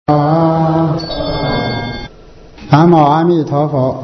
南无阿弥陀佛。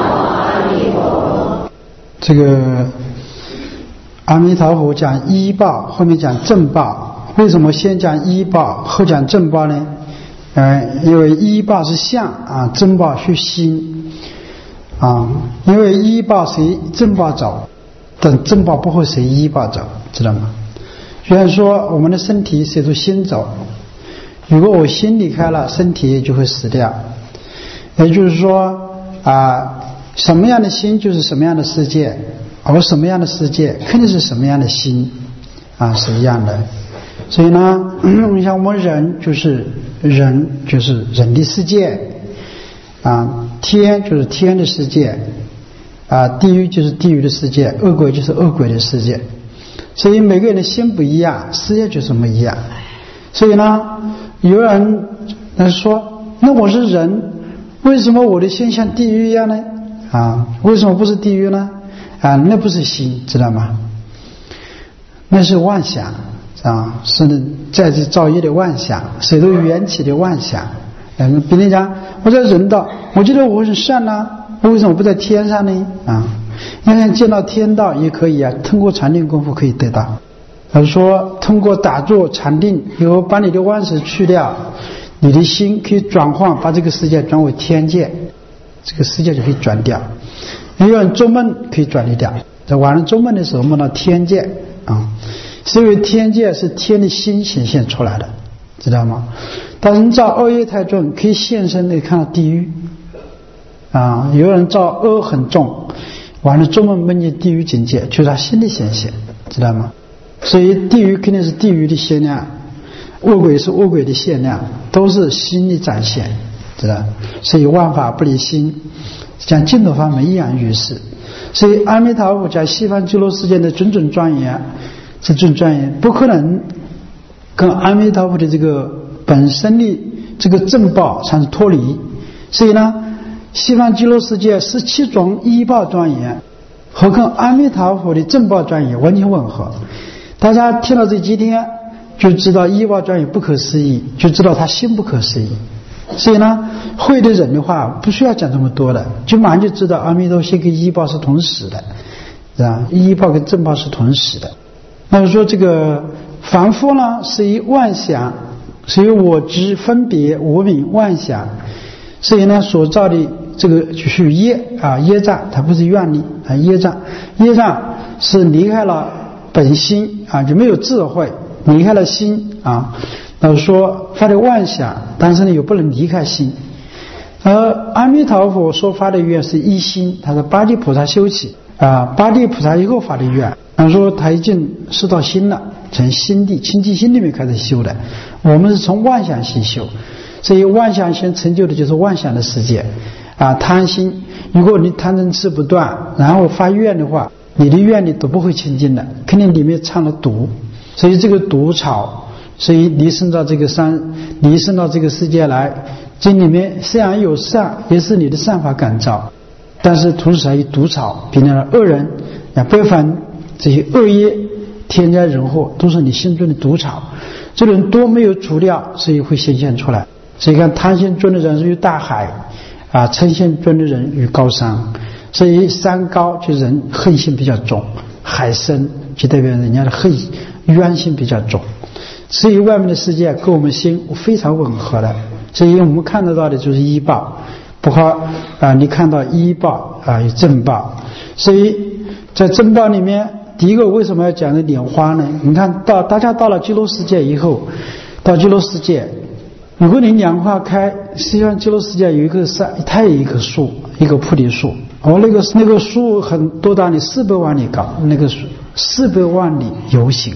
这个阿弥陀佛讲依报，后面讲正报。为什么先讲依报后讲正报呢？因为依报是相啊，正报是心啊。因为依报随正报走，等正报不会随依报走，知道吗？虽然说我们的身体随着心走，如果我心离开了，身体就会死掉。也就是说什么样的心就是什么样的世界，而什么样的世界肯定是什么样的心啊，是一样的。所以呢，你像我们人就是人的世界啊，天就是天的世界啊，地狱就是地狱的世界，恶鬼就是恶鬼的世界。所以每个人的心不一样，世界就是不一样。所以呢，有人说，那我是人，为什么我的心像地狱一样呢？为什么不是地狱呢？那不是心，知道吗？那是妄想是在这造业的妄想，随着缘起的妄想。别人讲我在人道，我觉得我很善为什么不在天上呢？你看见到天道也可以通过禅定功夫可以得到。他说通过打坐禅定以后，把你的妄识去掉，你的心可以转换，把这个世界转为天界，这个世界就可以转掉。有人做梦可以转离掉，在晚上做梦的时候梦到天界是因为天界是天的心显现出来的，知道吗？当人造恶业太重，可以现身的看到地狱有人造恶很重，晚上做梦梦见地狱境界，就是他心的显现，知道吗？所以地狱肯定是地狱的限量，恶鬼是恶鬼的限量，都是心的展现，知道？所以万法不离心，讲净土法门一样于事。所以阿弥陀佛讲西方极乐世界的种种庄严，这种庄严不可能跟阿弥陀佛的这个本身的这个正报产生脱离。所以呢，西方极乐世界17种依报庄严和跟阿弥陀佛的正报庄严完全吻合。大家听到这几天就知道依报庄严不可思议，就知道他心不可思议。所以呢，会的人的话不需要讲这么多的，就马上就知道阿弥陀佛跟依报是同时的，依报跟正报是同时的。那么说这个凡夫呢，是以妄想，是以我执分别无明妄想，所以呢所造的这个就是业障，它不是愿力业障是离开了本心就没有智慧，离开了心那说发的妄想，但是呢又不能离开心。而阿弥陀佛所发的愿是一心，他是八地菩萨修起八地菩萨以后发的愿。他说他已经收到心了，从心地清净心里面开始修的，我们是从妄想心修。所以妄想心成就的就是妄想的世界贪心，如果你贪嗔痴不断，然后发愿的话，你的愿力都不会清净的，肯定里面藏了毒。所以这个毒草，所以离生到这个离生到这个世界来，这里面虽然有善，也是你的善法感召，但是同时还有毒草，比如恶人背反这些恶业天灾人祸，都是你心中的毒草，这种多没有除掉，所以会显现出来。所以看贪心尊的人如大海嗔心尊的人如高山。所以山高就人恨心比较重，海深就代表人家的冤心比较重。所以外面的世界跟我们心非常吻合的，所以我们看得到的就是依报，不好你看到依报有正报。所以在正报里面，第一个为什么要讲的莲花呢？你看大家到了极乐世界以后，到极乐世界，如果你莲花开，实际上极乐世界有一个山，它有一棵树，一个菩提树，那个树很多大呢？400万里高，那个树400万里游行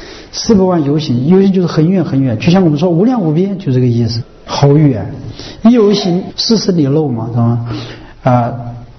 400万游行就是很远很远，就像我们说无量无边，就这个意思，好远。一游行40里路嘛，是吧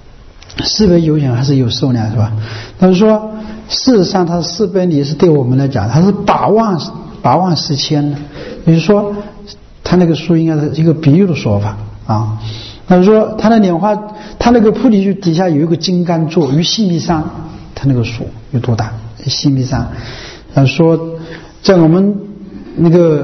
？400游行还是有数量，是吧？但是说事实上它400里是对我们来讲，它是8万4千的，也就是说它那个树应该是一个比喻的说法那就是说它的莲花，它那个菩提树底下有一个金刚座，与细密山，它那个树有多大？细密山说在我们那个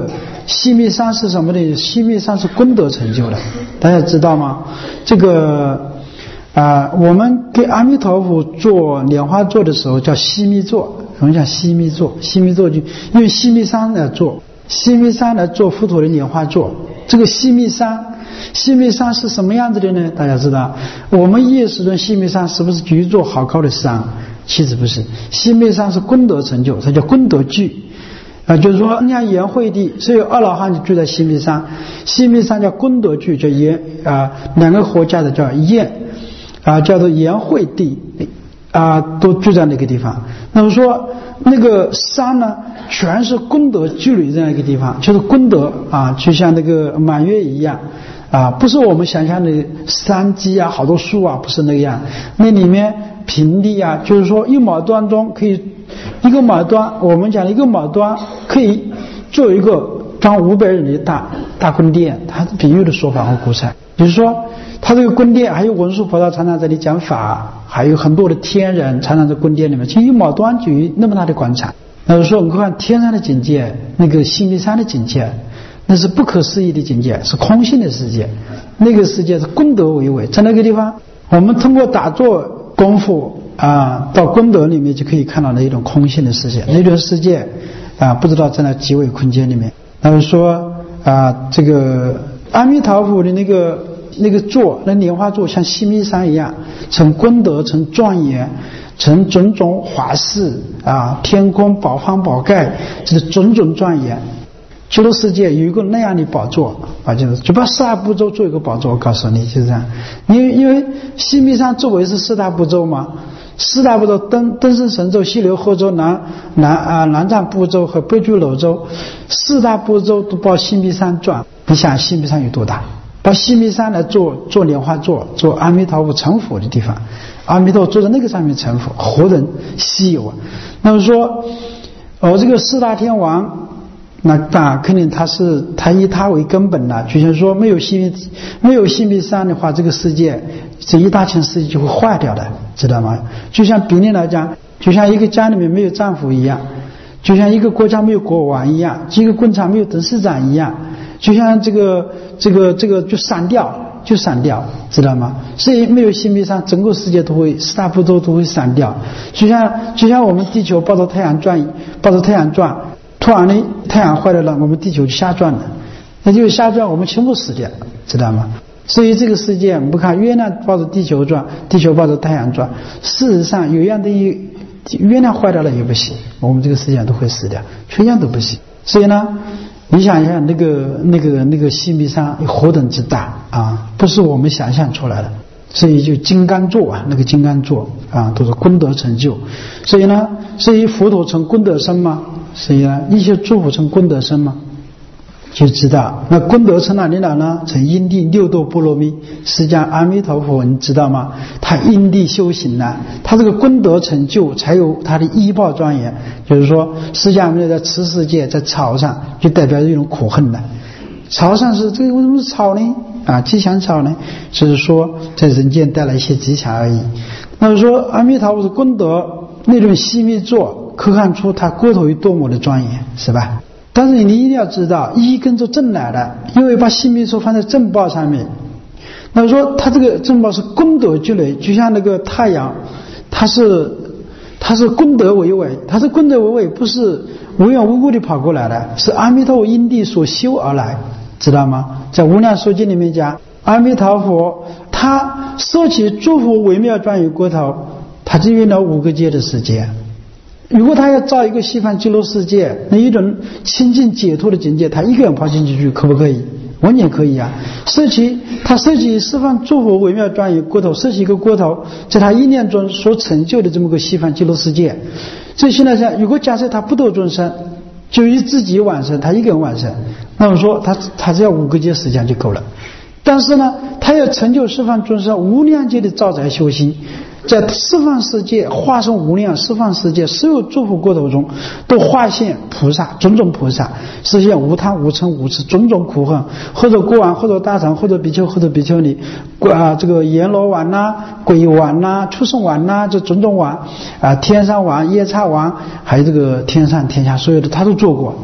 须弥山是什么呢？须弥山是功德成就的，大家知道吗？这个我们给阿弥陀佛做莲花座的时候叫须弥座，我们讲须弥座，须弥座就因为须弥山来做，须弥山来做佛陀的莲花座。这个须弥山是什么样子的呢？大家知道，我们叶师尊须弥山是不是一座好高的山？其实不是，须弥山是功德成就，它叫功德聚就是说你看颜慧地，所以阿罗汉就住在须弥山，须弥山叫功德聚，叫两个合加的叫焰叫做颜慧地都住在那个地方。那么说那个山呢，全是功德聚累这样一个地方，就是功德就像那个满月一样不是我们想象的山基好多树不是那个样。那里面平地就是说一毛端中可以一个毛端，我们讲一个毛端可以做一个装500人的大宫殿，它比喻的说法和故彩。就是说他这个宫殿还有文殊菩萨常常在这里讲法，还有很多的天人常常在宫殿里面，其实一毛端就有那么大的广场。那就是说你看天上的境界，那个须弥山的境界，那是不可思议的境界，是空性的世界。那个世界是功德为伟，在那个地方我们通过打坐功夫到功德里面就可以看到那一种空性的世界。那种世界不知道在那几维空间里面。那么说这个阿弥陀佛的那个座，那莲花座像须弥山一样，成功德，成庄严，成种种华饰天空宝方宝盖，这是种种庄严。极乐世界有一个那样的宝座就把四大部洲做一个宝座，我告诉你就是这样。因为须弥山周围是四大部洲嘛，四大部洲登生神州、西流后州、南藏部洲和北俱泸州，四大部洲都把须弥山转。你想须弥山有多大？把须弥山来做莲花座，做阿弥陀佛成佛的地方，阿弥陀佛坐在那个上面成佛，何等稀有那么说这个四大天王，那肯定他以他为根本了。就像说没有须弥山的话，这个世界这一大千世界就会坏掉的，知道吗？就像比例来讲，就像一个家里面没有丈夫一样，就像一个国家没有国王一样，一个工厂没有董事长一样，就像这个就散掉，知道吗？所以没有须弥山，整个世界都会四大部洲都会散掉。就像我们地球抱着太阳转，突然的太阳坏了，我们地球就瞎转了，那就瞎转，我们全部死掉，知道吗？所以这个世界不看月亮抱着地球转，地球抱着太阳转，事实上有样东西月亮坏掉了也不行，我们这个世界都会死掉，全样都不行。所以呢，你想一下那个须弥山何等之大不是我们想象出来的。所以就金刚座那个金刚座都是功德成就。所以佛陀成功德身吗？所以呢，一切诸佛成功德身吗？就知道那功德成哪里来呢？成因地六度波罗蜜。释迦阿弥陀佛你知道吗？他因地修行呢，他这个功德成就才有他的依报庄严。就是说释迦牟尼在此世界在草上就代表一种苦恨的。草上是这个为什么是草呢？吉祥草呢？就是说在人间带来一些吉祥而已。那么说阿弥陀佛是功德那种须弥座，可看出他国土有多么的庄严，是吧？但是你一定要知道，一跟着正来的，因为把须弥座放在正报上面。那么说他这个正报是功德积累，就像那个太阳，它是功德为伟，它是功德为伟，不是无缘无故的跑过来的，是阿弥陀佛因地所修而来，知道吗？在无量寿经里面讲，阿弥陀佛他摄起诸佛微妙庄严国土，他就用了5个界的时间。如果他要造一个西方极乐世界，那一种清净解脱的境界，他一个人跑进去可不可以？完全可以他设计释放诸佛微妙庄严国土，设计一个国土，在他意念中所成就的这么个西方极乐世界。所以现在讲，如果假设他不度众生，就以自己往生，他一个人往生，那么说他只要5个界时间就够了。但是呢，他要成就释放众生无量界的造载修行，在释放世界化身无量释放世界所有诸佛国土中都化现菩萨，种种菩萨，实现无贪无嗔无痴种种苦恨，或者国王，或者大臣，或者比丘，或者比丘尼这个阎罗王鬼王畜生王这种种王天上王夜叉王，还有这个天上天下所有的他都做过。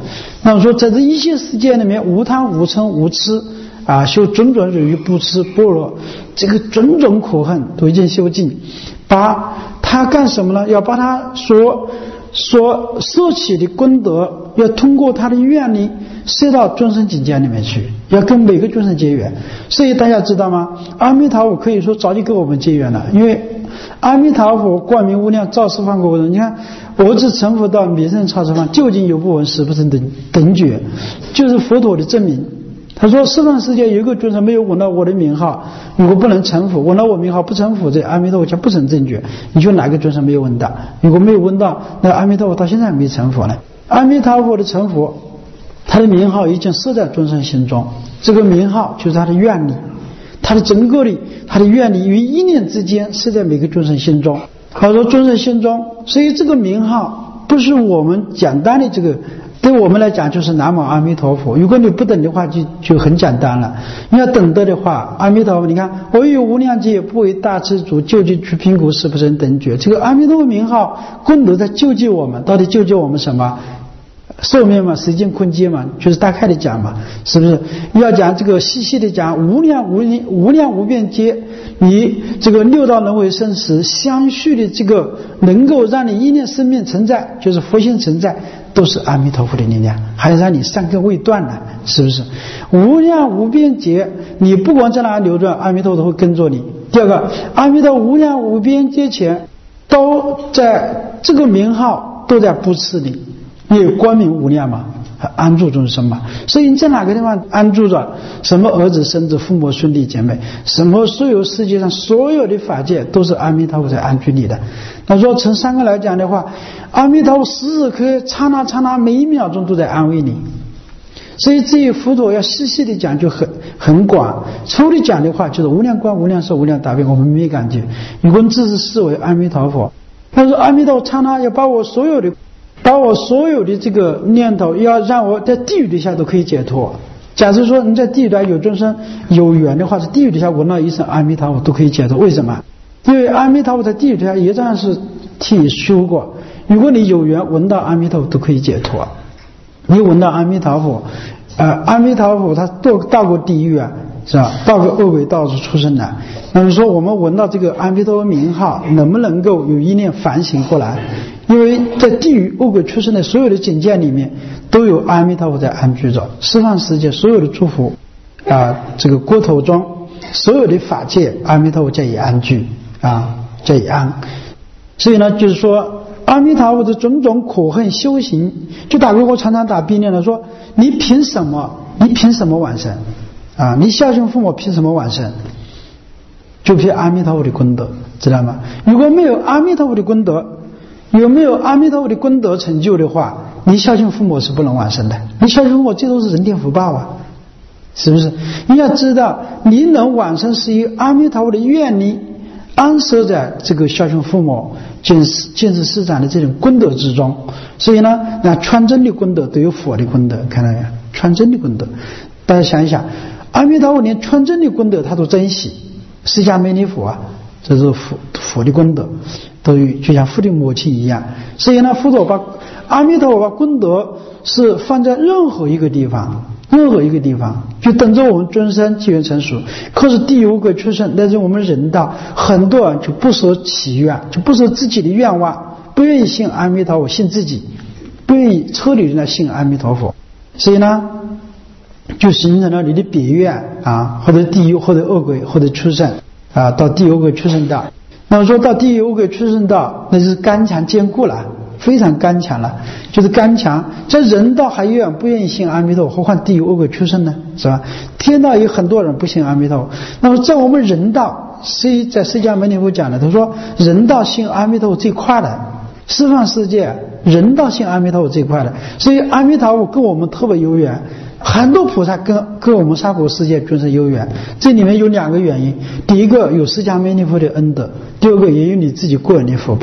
那么说在这一切世界里面，无贪无嗔无痴啊，修种种忍辱不痴般若，这个种种苦恨都已经修尽，把他干什么呢？要把他所摄取的功德，要通过他的愿力摄到众生境界里面去，要跟每个众生结缘。所以大家知道吗？阿弥陀佛可以说早就跟我们结缘了，因为阿弥陀佛光明无量照十方国土，你看我自成佛到弥圣超十方，究竟有不闻十不生等觉，就是佛陀的证明。他说十方世界有一个众生没有闻到我的名号，如果不能成佛，闻到我名号不成佛，这阿弥陀佛将不成正觉。你说哪个众生没有闻到？如果没有闻到，那阿弥陀佛到现在还没成佛呢。阿弥陀佛的成佛，他的名号已经摄在众生心中，这个名号就是他的愿力，他的整个的他的愿力于一念之间摄在每个众生心中。他说众生心中，所以这个名号不是我们简单的这个，对我们来讲就是南无阿弥陀佛。如果你不等的话就很简单了，你要等得的话，阿弥陀佛你看我有无量劫不为大知足，救济去贫苦十不生等觉，这个阿弥陀佛名号功德在救济我们。到底救济我们什么？寿命嘛，时间空间嘛，就是大概的讲嘛，是不是？要讲这个细细的讲，无量无边劫，你这个六道轮回生死相续的这个能够让你一念生命存在，就是佛性存在，都是阿弥陀佛的力量，还让你善根未断呢，是不是？无量无边劫，你不管在哪流转，阿弥陀佛会跟着你。第二个，阿弥陀无量无边劫前，都在这个名号都在布施你。你有光明无量嘛，安住众生嘛，所以你在哪个地方安住着，什么儿子孙子父母兄弟姐妹，什么所有世界上所有的法界都是阿弥陀佛在安居你的。那说从三个来讲的话，阿弥陀佛时时刻刹那刹那每一秒钟都在安慰你。所以这一佛陀要细细的讲就很广，粗的讲的话就是无量光无量寿无量大悲，我们没感觉。如果只是视为阿弥陀佛，他说阿弥陀佛刹那要把我所有的这个念头，要让我在地狱底下都可以解脱。假如说你在地狱底下有众生有缘的话，在地狱底下闻到一声阿弥陀佛都可以解脱。为什么？因为阿弥陀佛在地狱底下也这样是替你修过。如果你有缘闻到阿弥陀佛都可以解脱。你闻到阿弥陀佛，阿弥陀佛他到过地狱啊，是吧？到过恶鬼道处出生的。那么说我们闻到这个阿弥陀佛名号，能不能够有一念反省过来？因为在地狱恶鬼出生的所有的境界里面，都有阿弥陀佛在安居着。十方世界所有的诸佛这个国土中所有的法界，阿弥陀佛在以安居在以安。所以呢，就是说阿弥陀佛的种种苦恨修行，就打过我常常打比喻了，说你凭什么往生你孝敬父母凭什么往生？就凭阿弥陀佛的功德，知道吗？如果没有阿弥陀佛的功德，有没有阿弥陀佛的功德成就的话，你孝敬父母是不能往生的。你孝敬父母这都是人天福报是不是？你要知道你能往生是以阿弥陀佛的愿力安设在这个孝敬父母建设师长的这种功德之中。所以呢，那传真的功德都有佛的功德，看到没有？传真的功德，大家想一想，阿弥陀佛连传真的功德他都珍惜，释迦牟尼佛这是佛的功德，都就像父的母亲一样。所以呢，佛陀把阿弥陀佛把功德是放在任何一个地方，就等着我们终身机缘成熟。可是地狱恶鬼出生，但是我们人道很多人就不舍祈愿，就不舍自己的愿望，不愿意信阿弥陀佛，信自己，不愿意彻底的信阿弥陀佛。所以呢，就形成了你的别愿或者地狱或者恶鬼或者出生到地狱恶鬼出生道。那么说到地狱恶鬼出生道，那就是刚强坚固了，非常刚强了，就是刚强。在人道还不愿意信阿弥陀佛，何况地狱恶鬼出生呢？是吧？天道有很多人不信阿弥陀佛。那么在我们人道，在释迦牟尼佛讲的，他说人道信阿弥陀佛最快的，十方世界人道信阿弥陀佛最快的。所以阿弥陀佛跟我们特别有缘，很多菩萨跟我们娑婆世界众生有缘。这里面有两个原因，第一个有释迦牟尼佛的恩德，第二个也有你自己个人的福报。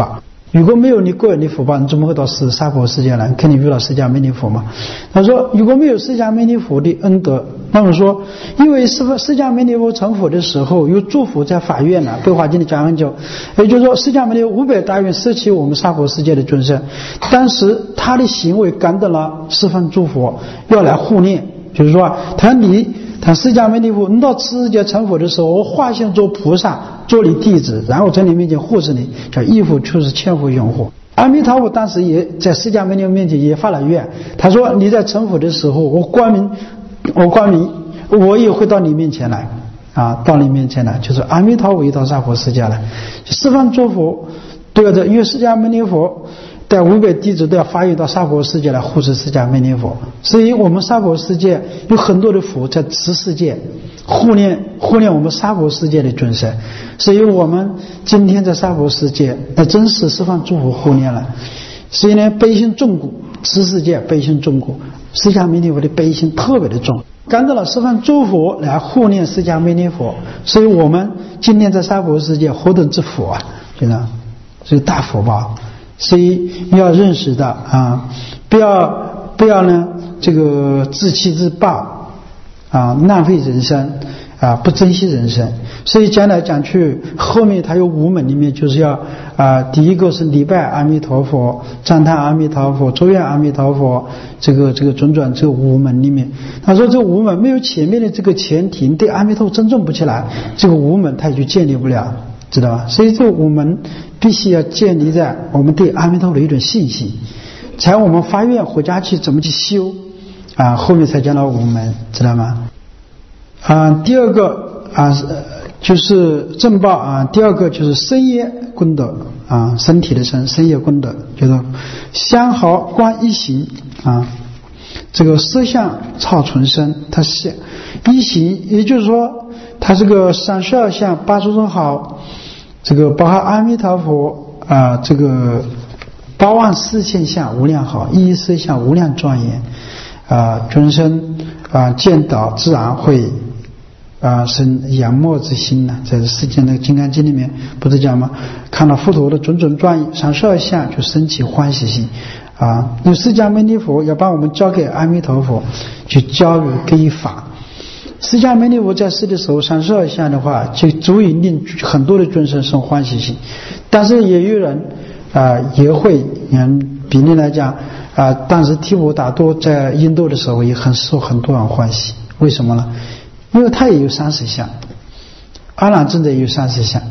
如果没有你个人的福报，你怎么会到娑婆世界来？肯定遇到释迦牟尼佛嘛。他说，如果没有释迦牟尼佛的恩德，那么说，因为释迦牟尼佛成佛的时候有祝福在法院呢，《法华经》里讲很久，也就是说，释迦牟尼500大愿舍弃我们娑婆世界的众生，但是他的行为感得了十方诸佛要来护念，就是说，他释迦牟尼佛，你到此世界成佛的时候，我化现做菩萨，做你弟子，然后在你面前护持你，叫依佛出世，千佛拥护。阿弥陀佛当时也在释迦牟尼佛面前也发了愿，他说：“你在成佛的时候，我光明，我也会到你面前来啊，到你面前来，就是阿弥陀佛也到娑婆世界来，十方诸佛都要在，因为释迦牟尼佛。”在500弟子都要发愿到娑婆世界来护持释迦牟尼佛，所以我们娑婆世界有很多的佛在此世界护念我们娑婆世界的众生，所以我们今天在娑婆世界，那真是十方诸佛护念了。所以呢，悲心重故，此世界悲心重故，释迦牟尼佛的悲心特别的重，感得了十方诸佛来护念释迦牟尼佛，所以我们今天在娑婆世界何等之福啊！觉得是大福报。所以要认识到啊，不要呢这个自欺自暴啊，浪费人生啊，不珍惜人生。所以讲来讲去，后面它有5门里面就是要第一个是礼拜阿弥陀佛，赞叹阿弥陀佛，祝愿阿弥陀佛，这个种种这5门里面，他说这5门没有前面的这个前提，你对阿弥陀佛尊重不起来，这个5门它就建立不了，知道吧？所以这5门必须要建立在我们对阿弥陀佛的一种信心，才我们发愿回家去怎么去修啊，后面才讲到5门，知道吗？第二个就是正报第二个就是身业功德身体的身业功德，就是相好观一行这个色相超纯身，它是一行，也就是说它这个32相8诸种好，这个包含阿弥陀佛这个84000相无量好，一色相无量庄严众生见到自然会生仰慕之心呢，在世间的金刚经里面不是讲吗？看到佛陀的种种庄严32相就升起欢喜心有释迦牟尼佛要把我们交给阿弥陀佛去教育给予法。释迦牟尼佛在世的时候32相的话就足以令很多的众生生欢喜心，但是也有人也会比例来讲当时提婆达多在印度的时候也很受很多人欢喜，为什么呢？因为他也有30相，阿难尊者也有30相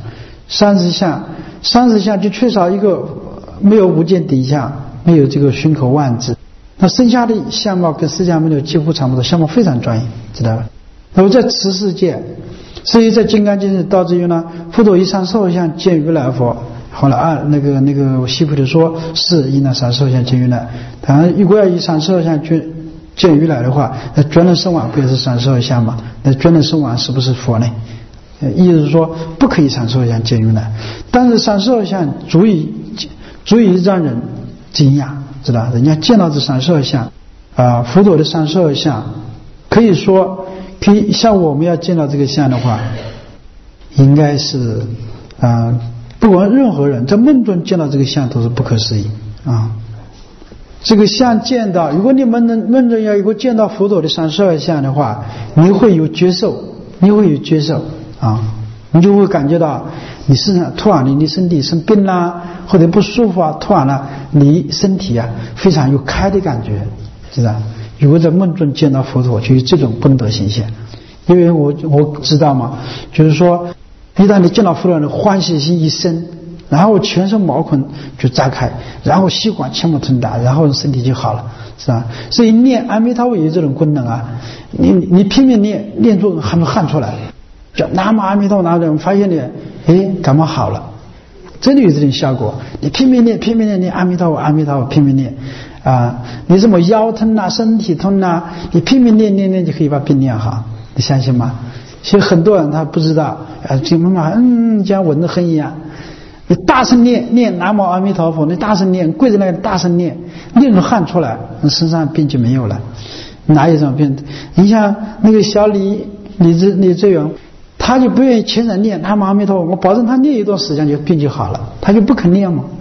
，30相就缺少一个，没有无间顶相，没有这个胸口万字，那剩下的相貌跟释迦牟尼几乎差不多，相貌非常庄严，知道吧？那么在此世界，所以在金刚经里导致于呢，佛陀以32相见如来佛，后来那个西菩提说是以那32相见如来，当然如果要以32相见如来的话，那觉能生王不也是32相吗？那觉能生王是不是佛呢？意思是说不可以32相见如来，但是32相足以让人惊讶，知道？人家见到这32相佛陀的32相，可以说像我们要见到这个相的话，应该是不管任何人在梦中见到这个相都是不可思议这个相见到，如果你梦中要如果见到佛陀的32相的话，你会有觉受你就会感觉到你身上突然你身体生病啦，或者不舒服突然了你身体非常有开的感觉，知道？如果在梦中见到佛陀，就有这种功德形象。因为我知道嘛，就是说一旦你见到佛陀，欢喜心一生，然后全身毛孔就炸开，然后吸管全部通达，然后身体就好了，是吧？所以念阿弥陀佛有这种功能你拼命念出汗出来，叫南无阿弥陀佛，发现你感冒好了，真的有这种效果。你拼命念阿弥陀佛阿弥陀佛，拼命念你什么腰疼身体痛你拼命念就可以把病念好，你相信吗？其实很多人他不知道这妈妈像蚊子哼一样，你大声念南无阿弥陀佛，你大声念，跪在那里大声念出汗出来，身上病就没有了。哪有这种病？你像那个小李这人，他就不愿意虔诚念南无阿弥陀佛，我保证他念一段时间就病就好了，他就不肯念嘛，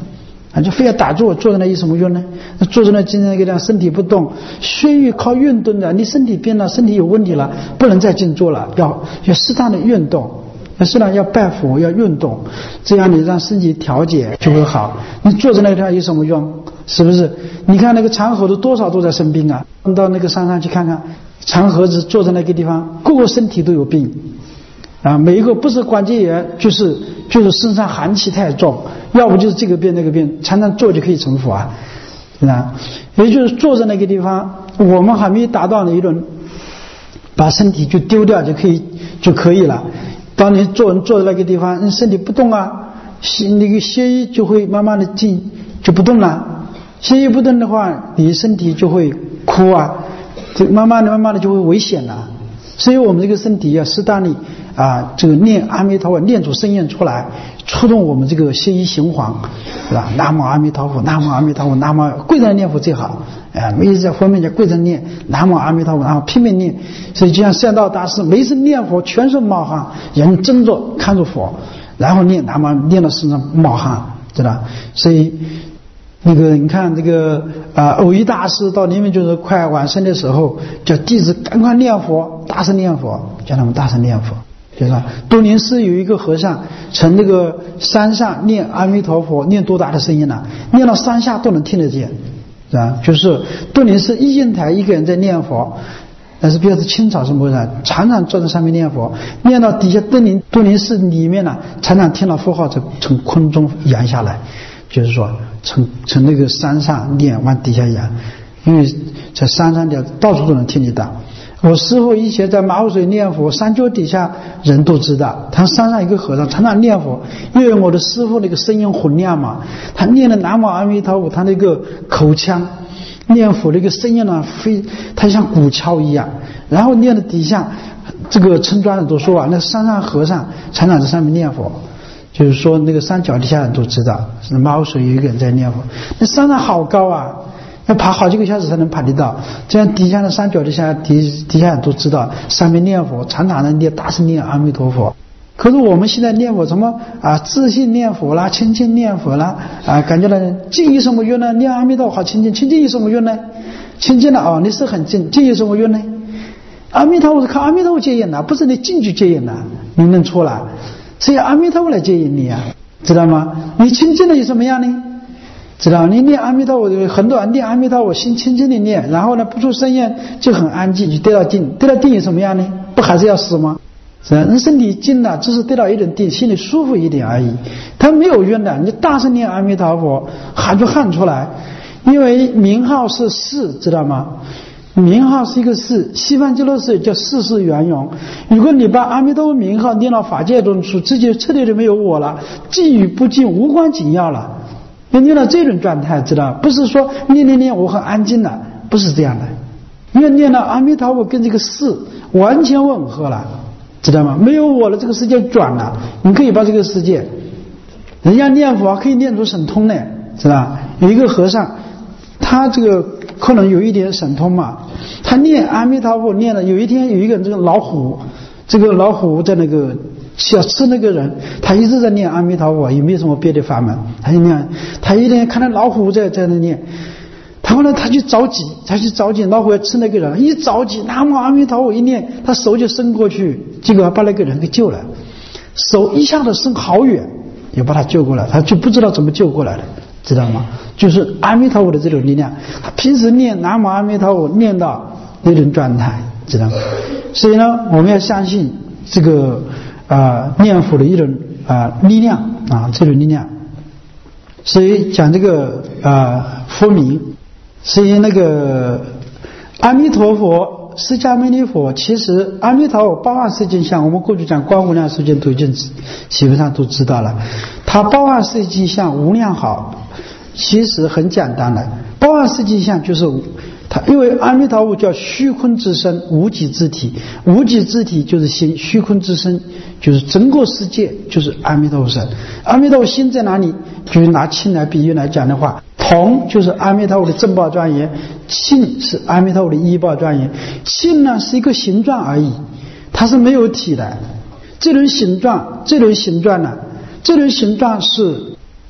就非要打坐，坐在那有什么用呢？坐在那今天给他身体不动，血液靠运动的，你身体变了，身体有问题了，不能再静坐了，要适当的运动，要拜佛，要运动，这样你让身体调节就会好。你坐在那个地方有什么用？是不是？你看那个长猴子多少都在生病啊！到那个山上去看看，长猴子坐在那个地方，个个身体都有病啊！每一个不是关节炎，就是身上寒气太重，要不就是这个病那个病，常常坐就可以成佛啊！也就是坐在那个地方，我们还没达到那一轮，把身体就丢掉就可以了。当你坐在那个地方，你身体不动啊，那个血液就会慢慢的进，就不动了。血液不动的话，你身体就会枯啊，就慢慢的就会危险了。所以我们这个身体要适当的这个念阿弥陀佛，念出声音出来，触动我们这个血液循环，是吧？南无阿弥陀佛，南无阿弥陀佛，南无跪着念佛最好，没事在后面就跪着念南无阿弥陀佛，然后拼命念。所以就像善道大师，每次念佛全身冒汗，人睁着看着佛，然后念南无，念到身上冒汗，知道？所以那个你看这个偶一大师到临门就是快晚生的时候，叫弟子赶快念佛，大声念佛，叫他们大声念佛。就是东林寺有一个和尚从那个山上念阿弥陀佛，念多大的声音呢？念到山下都能听得见，是吧？就是东林寺一进台一个人在念佛，但是不要是清朝什么人，常常坐在上面念佛，念到底下东林寺里面呢，常常听到佛号从空中扬下来，就是说从那个山上念往底下扬，因为在山上的到处都能听得到。我师父以前在马湖水念佛，山脚底下人都知道，他山上一个和尚常常念佛，因为我的师父那个声音洪亮嘛，他念的南无阿弥陀佛，他那个口腔念佛那个声音呢，他像鼓敲一样，然后念的底下这个村庄人都说那山上和尚常常在上面念佛，就是说那个山脚底下人都知道，马湖水有一个人在念佛，那山上好高啊，要爬好几个小时才能爬得到，这样底下的山脚底下人都知道，上面念佛常常的念大声念阿弥陀佛。可是我们现在念佛什么自信念佛啦，清净念佛啦感觉到静有什么用呢？念阿弥陀佛好清净，清净有什么用呢？清净了你是很静，静有什么用呢？阿弥陀佛是靠阿弥陀佛接引的，不是你进去接引的，你弄错了，是要阿弥陀佛来接引你啊，知道吗？你清净了有什么样呢？知道你念阿弥陀佛，很多人念阿弥陀佛心轻轻的念，然后呢不出声音就很安静，就得到定，得到定有什么样呢？不还是要死吗？是吧？人身体静了，只是得到一点定，心里舒服一点而已，它没有用的。你大声念阿弥陀佛，喊就喊出来，因为名号是事，知道吗？名号是一个事，西方极乐世界叫世事圆融。如果你把阿弥陀佛名号念到法界中去，自己彻底就没有我了，寂与不寂无关紧要了。你念到这种状态，知道不是说念我很安静了，不是这样的。因为念到阿弥陀佛跟这个事完全吻合了，知道吗？没有我的这个世界转了，你可以把这个世界，人家念佛可以念出神通来，知道？有一个和尚，他这个可能有一点神通嘛，他念阿弥陀佛念了，有一天有一个这个老虎在那个想吃那个人，他一直在念阿弥陀佛，也没有什么别的法门，他就念，他一天看到老虎在那念，他后来他去着急，老虎要吃那个人，一着急南无阿弥陀佛一念，他手就伸过去，结果把那个人给救了，手一下子伸好远，也把他救过来，他就不知道怎么救过来的，知道吗？就是阿弥陀佛的这种力量，他平时念南无阿弥陀佛念到那种状态，知道吗？所以呢，我们要相信这个念佛的一种力量这种力量。所以讲这个佛名，所以那个阿弥陀佛释迦牟尼佛，其实阿弥陀佛8万世界相，我们过去讲观无量寿经都已经基本上都知道了，他8万世界相无量好，其实很简单的，8万世界相就是他，因为阿弥陀佛叫虚空之身，无己之体，无己之体就是心，虚空之身就是整个世界，就是阿弥陀佛身。阿弥陀佛心在哪里？就是拿磬来比喻来讲的话，铜就是阿弥陀佛的正报庄严，磬是阿弥陀佛的依报庄严。磬呢是一个形状而已，它是没有体的。这种形状呢，这种形状是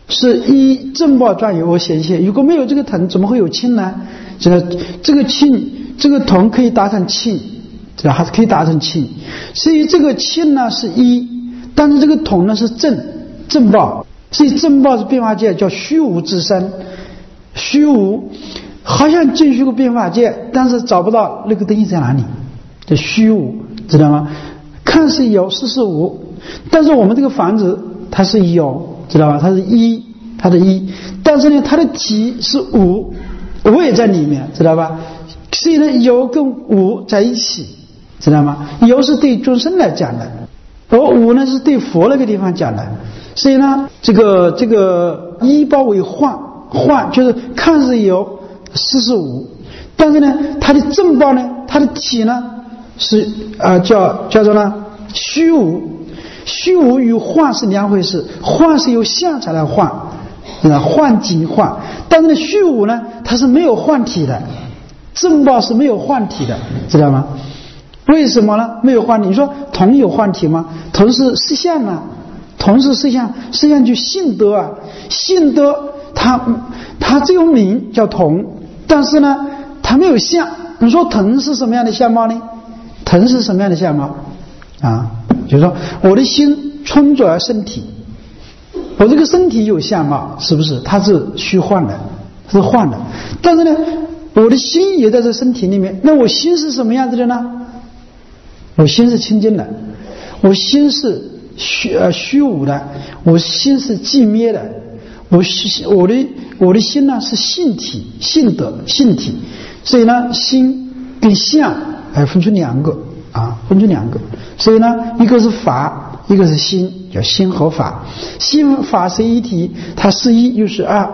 是一正报转有显现，如果没有这个同，怎么会有庆呢？这个庆，这个同可以达成庆，这还是可以达成庆。所以这个庆呢是一，但是这个同呢是正报，所以正报是变化界，叫虚无之身。虚无好像进去过变化界，但是找不到那个东西在哪里，叫虚无，知道吗？看似有，实是无。但是我们这个房子它是有，知道吧？它是一，它的一，但是呢，它的体是无，无也在里面，知道吧？所以呢，有跟无在一起，知道吗？有是对众生来讲的，而无呢是对佛那个地方讲的。所以呢，这个一报为幻就是看似有，实是无，但是呢，它的正报呢，它的体呢是叫做呢虚无。虚无与幻是两回事，幻是由相才来幻，幻境幻，但是呢，虚无呢，它是没有幻体的，正报是没有幻体的，知道吗？为什么呢？没有幻体。你说同有幻体吗？同是实相啊，同是实相，实相就性德啊，性德它这个名叫同，但是呢，它没有相。你说同是什么样的相貌呢？同是什么样的相貌啊？就是说我的心充着身体，我这个身体有相貌，是不是？它是虚幻的，是幻的。但是呢，我的心也在这身体里面。那我心是什么样子的呢？我心是清净的，我心是虚无的，我心是寂灭的。我的心呢是性体，性德性体。所以呢，心跟相分出两个。分出两个，所以呢，一个是法，一个是心，叫心和法。心法是一体，它是一又是二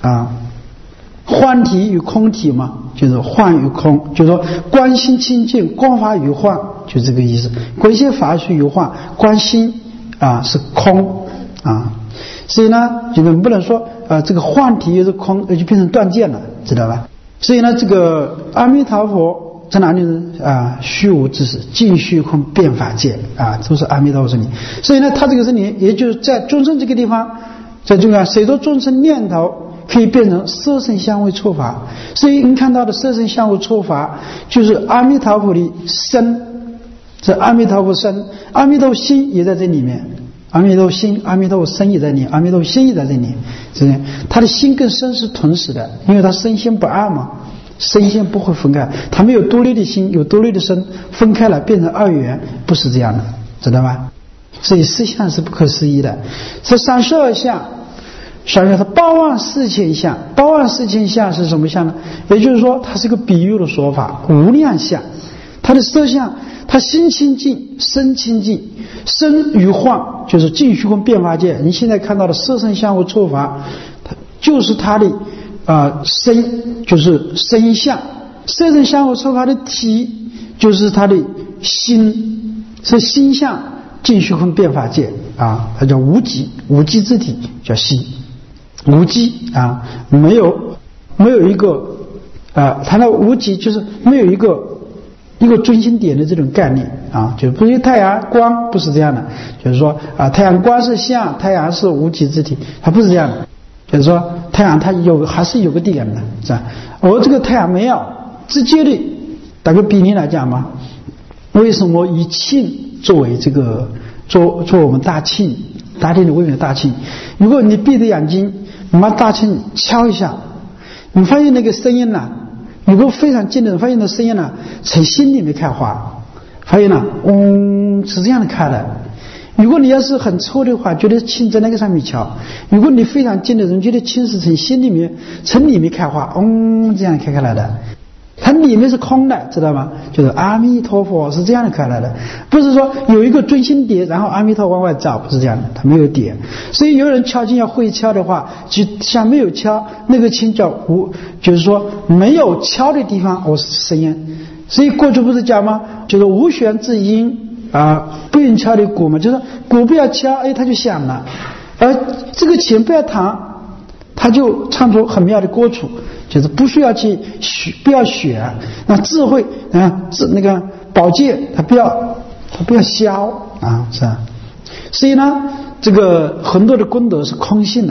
幻体与空体嘛，就是幻与空，就是说观心清净，观法与幻，就这个意思。观心法是与幻，观心是空所以呢，你们不能说这个幻体又是空，就变成断见了，知道吧？所以呢，这个阿弥陀佛在哪里呢？虚无之时，尽虚空变法界都是阿弥陀佛这里。所以呢，他这个是你，也就是在众生这个地方，在这个谁说众生念头可以变成色声香味触法？所以你看到的色声香味触法，就是阿弥陀佛的身，这阿弥陀佛身，阿弥陀佛心也在这里面。阿弥陀佛心，阿弥陀佛身也在里，阿弥陀佛心也在这里，是不是？他的心跟身是同时的，因为他身心不二嘛。身心不会分开，它没有独立的心，有独立的身，分开了变成二元，不是这样的，知道吗？所以实相是不可思议的。这32相，它8万4千相，8万4千相是什么相呢？也就是说，它是个比喻的说法，无量相。它的色相，它心清净，身清净，身与幻就是尽虚空变化界。你现在看到的色声香味触法，它就是它的。身就是身相，色声香味触法的体就是他的心，是心相尽虚空变法界它叫无极，无极之体叫心，无极没有一个谈到无极就是没有一个中心点的这种概念就不是太阳光，不是这样的，就是说太阳光是相，太阳是无极之体，它不是这样的。就是说太阳它还是有个点的，是吧？而这个太阳没有直接的，打个比例来讲嘛，为什么以磬作为这个做我们大磬，大地的为的大磬？如果你闭着眼睛，你把大磬敲一下，你发现那个声音如果非常近的人发现那声音从心里面开花，发现是这样的开的。如果你要是很粗的话，觉得磬在那个上面敲；如果你非常近的人，觉得磬是从心里面、从里面开花，这样开来的。它里面是空的，知道吗？就是阿弥陀佛是这样的开来的，不是说有一个中心点，然后阿弥陀佛往外照，不是这样的，它没有点。所以有人敲磬要会敲的话，就像没有敲那个磬叫无，就是说没有敲的地方是声音。所以过去不是讲吗？就是无弦之音。不用敲的鼓嘛，就是鼓不要敲，它就响了；而这个琴不要弹，它就唱出很妙的歌曲。就是不需要去不要学，那智慧那个宝剑，它不要消是吧？所以呢，这个很多的功德是空性的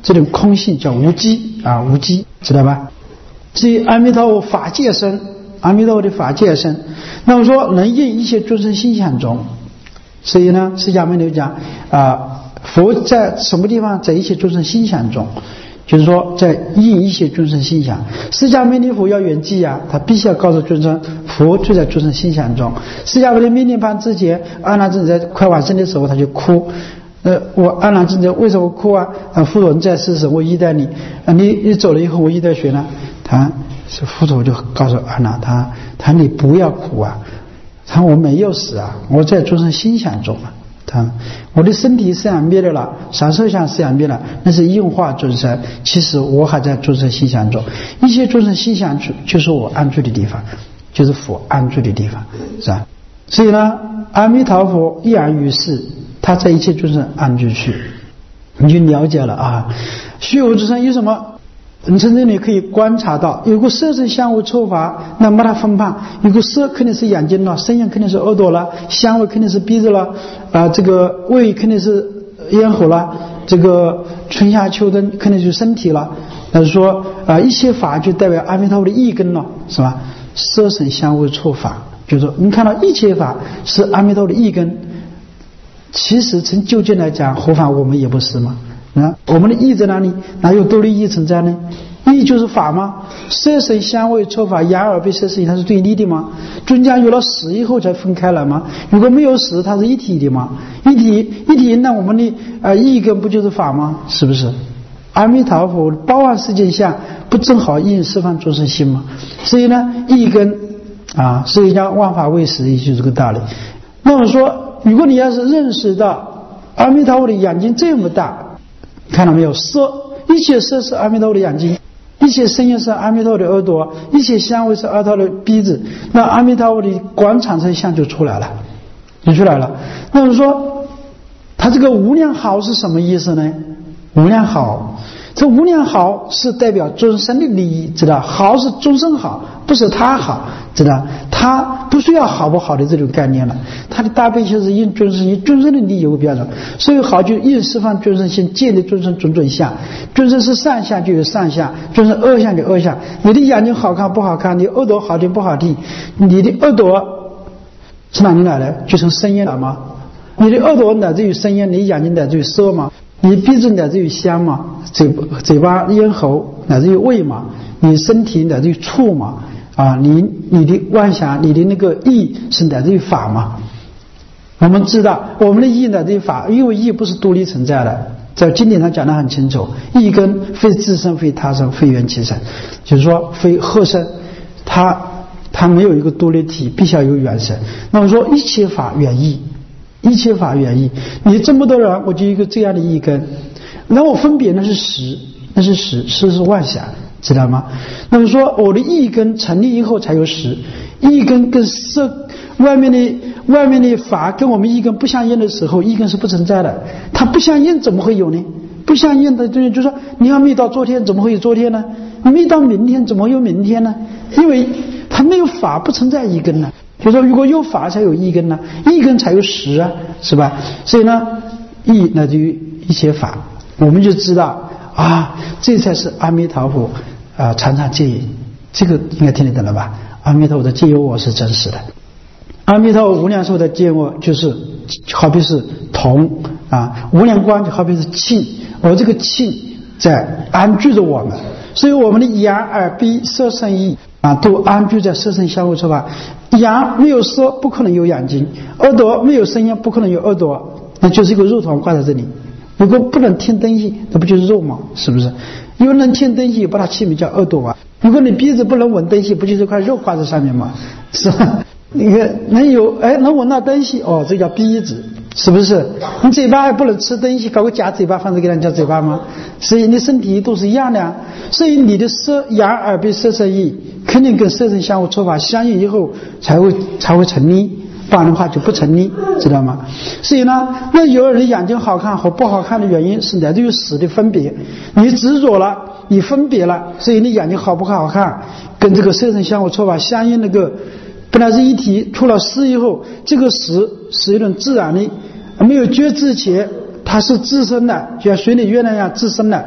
这种空性叫无机啊，无机，知道吧？至于阿弥陀佛法界身，阿弥陀佛的法界身，那么说能应一切众生心想中。所以呢，释迦牟尼讲佛在什么地方？在一切众生心想中，就是说在应一切众生心想。释迦牟尼佛要圆寂啊，他必须要告诉众生，佛就在众生心想中。释迦牟尼灭涅槃之前，阿难尊者在快往生的时候，他就哭。我阿难尊者为什么哭啊？佛陀你在世时，我依待你，你走了以后，我依待谁呢？佛陀就告诉阿难，他你不要哭啊，我没有死啊，我在众生心想中啊。我的身体虽然灭了，闪受相虽然灭了，那是应化众生，其实我还在众生心想中。一切众生心想就是我安住的地方，就是佛安住的地方，是吧？所以呢，阿弥陀佛一然于世，他在一切众生安住去，你就了解了啊。虚有之身有什么？你从这里可以观察到，有个色声香味触法，那把它分判，有个色肯定是眼睛了，声音肯定是耳朵了，香味肯定是鼻子了，这个味肯定是咽喉了，这个春夏秋冬肯定就是身体了。那是说一切法就代表阿弥陀佛的意根了，是吧？色声香味触法，就是说你看到一切法是阿弥陀佛的意根，其实从究竟来讲，何妨我们也不是吗？我们的意在哪里？哪有多的意存在呢？意就是法吗？色声香味触法，眼耳鼻舌身意，它是对立的吗？中间有了识以后才分开来吗？如果没有识，它是一体的吗？一体，那我们的意根不就是法吗？是不是？阿弥陀佛八万世界相，不正好应十方众生心吗？所以呢，意根所以讲万法为识，也就是这个道理。那么说，如果你要是认识到阿弥陀佛的眼睛这么大，看到没有？色，一切色是阿弥陀佛的眼睛，一切声音是阿弥陀佛的耳朵，一切香味是阿弥陀佛的鼻子，那阿弥陀佛的广场成相就出来了，那么说他这个无量好是什么意思呢？无量好，这无量好是代表众生的利益，知道？好是众生好，不是他好，知道？他不需要好不好的这种概念了，他的大悲心是因众生的利益为标准，所以好就因十方众生心建立众生种种相，众生是善相就有善相，众生恶相就恶相。你的眼睛好看不好看，你耳朵好听不好听，你的耳朵从哪里来的？就从声音来吗？你的耳朵乃至于声音，你眼睛乃至于色吗？你鼻子乃至于香嘛，嘴巴咽喉乃至于味嘛，你身体乃至于触嘛，你的妄想，你的那个意是乃至于法嘛。我们知道我们的意乃至于法，因为意不是独立存在的，在经典上讲得很清楚，意根非自身非他身非缘起身，就是说非合身，它没有一个独立体，必须要有缘生。那么说一切法缘意，一切法缘意，你这么多人，我就一个这样的意根，那我分别那是识，识是妄想，知道吗？那么说我的意根成立以后才有识，意根跟色外面的法跟我们意根不相应的时候，意根是不存在的。它不相应怎么会有呢？不相应的就是说，你要没到昨天，怎么会有昨天呢？你没到明天，怎么会有明天呢？因为它没有法，不存在意根呢。就说如果有法才有意根呢，意根才有识啊，是吧？所以呢，意乃至于一切法，我们就知道这才是阿弥陀佛常常接引，这个应该听得懂了吧？阿弥陀佛的接引我是真实的，阿弥陀佛无量寿的接引我就是好比是铜无量光就好比是磬，而这个磬在安居着我们，所以我们的眼耳鼻舌身意都安居在色声香味触法。眼没有色不可能有眼睛，耳朵没有声音不可能有耳朵，那就是一个肉团挂在这里。如果不能听东西，那不就是肉吗？是不是？因为能听东西，把它起名叫耳朵啊。如果你鼻子不能闻东西，不就是一块肉挂在上面吗？是吧？你看能闻到东西，这叫鼻子，是不是？你嘴巴还不能吃东西，搞个假嘴巴放这个人叫嘴巴吗？所以你身体都是一样的所以你的眼耳鼻舌身意肯定跟色声香味触法相应以后才会成立，不然的话就不成立，知道吗？所以呢，那有人的眼睛好看和不好看的原因是来自于识的分别，你执着了，你分别了，所以你眼睛好不好看跟这个色声香味触法相应，那个本来是一体，出了识以后，这个识是一种自然的，没有觉知前它是自身的，就像水里月亮一样自身的。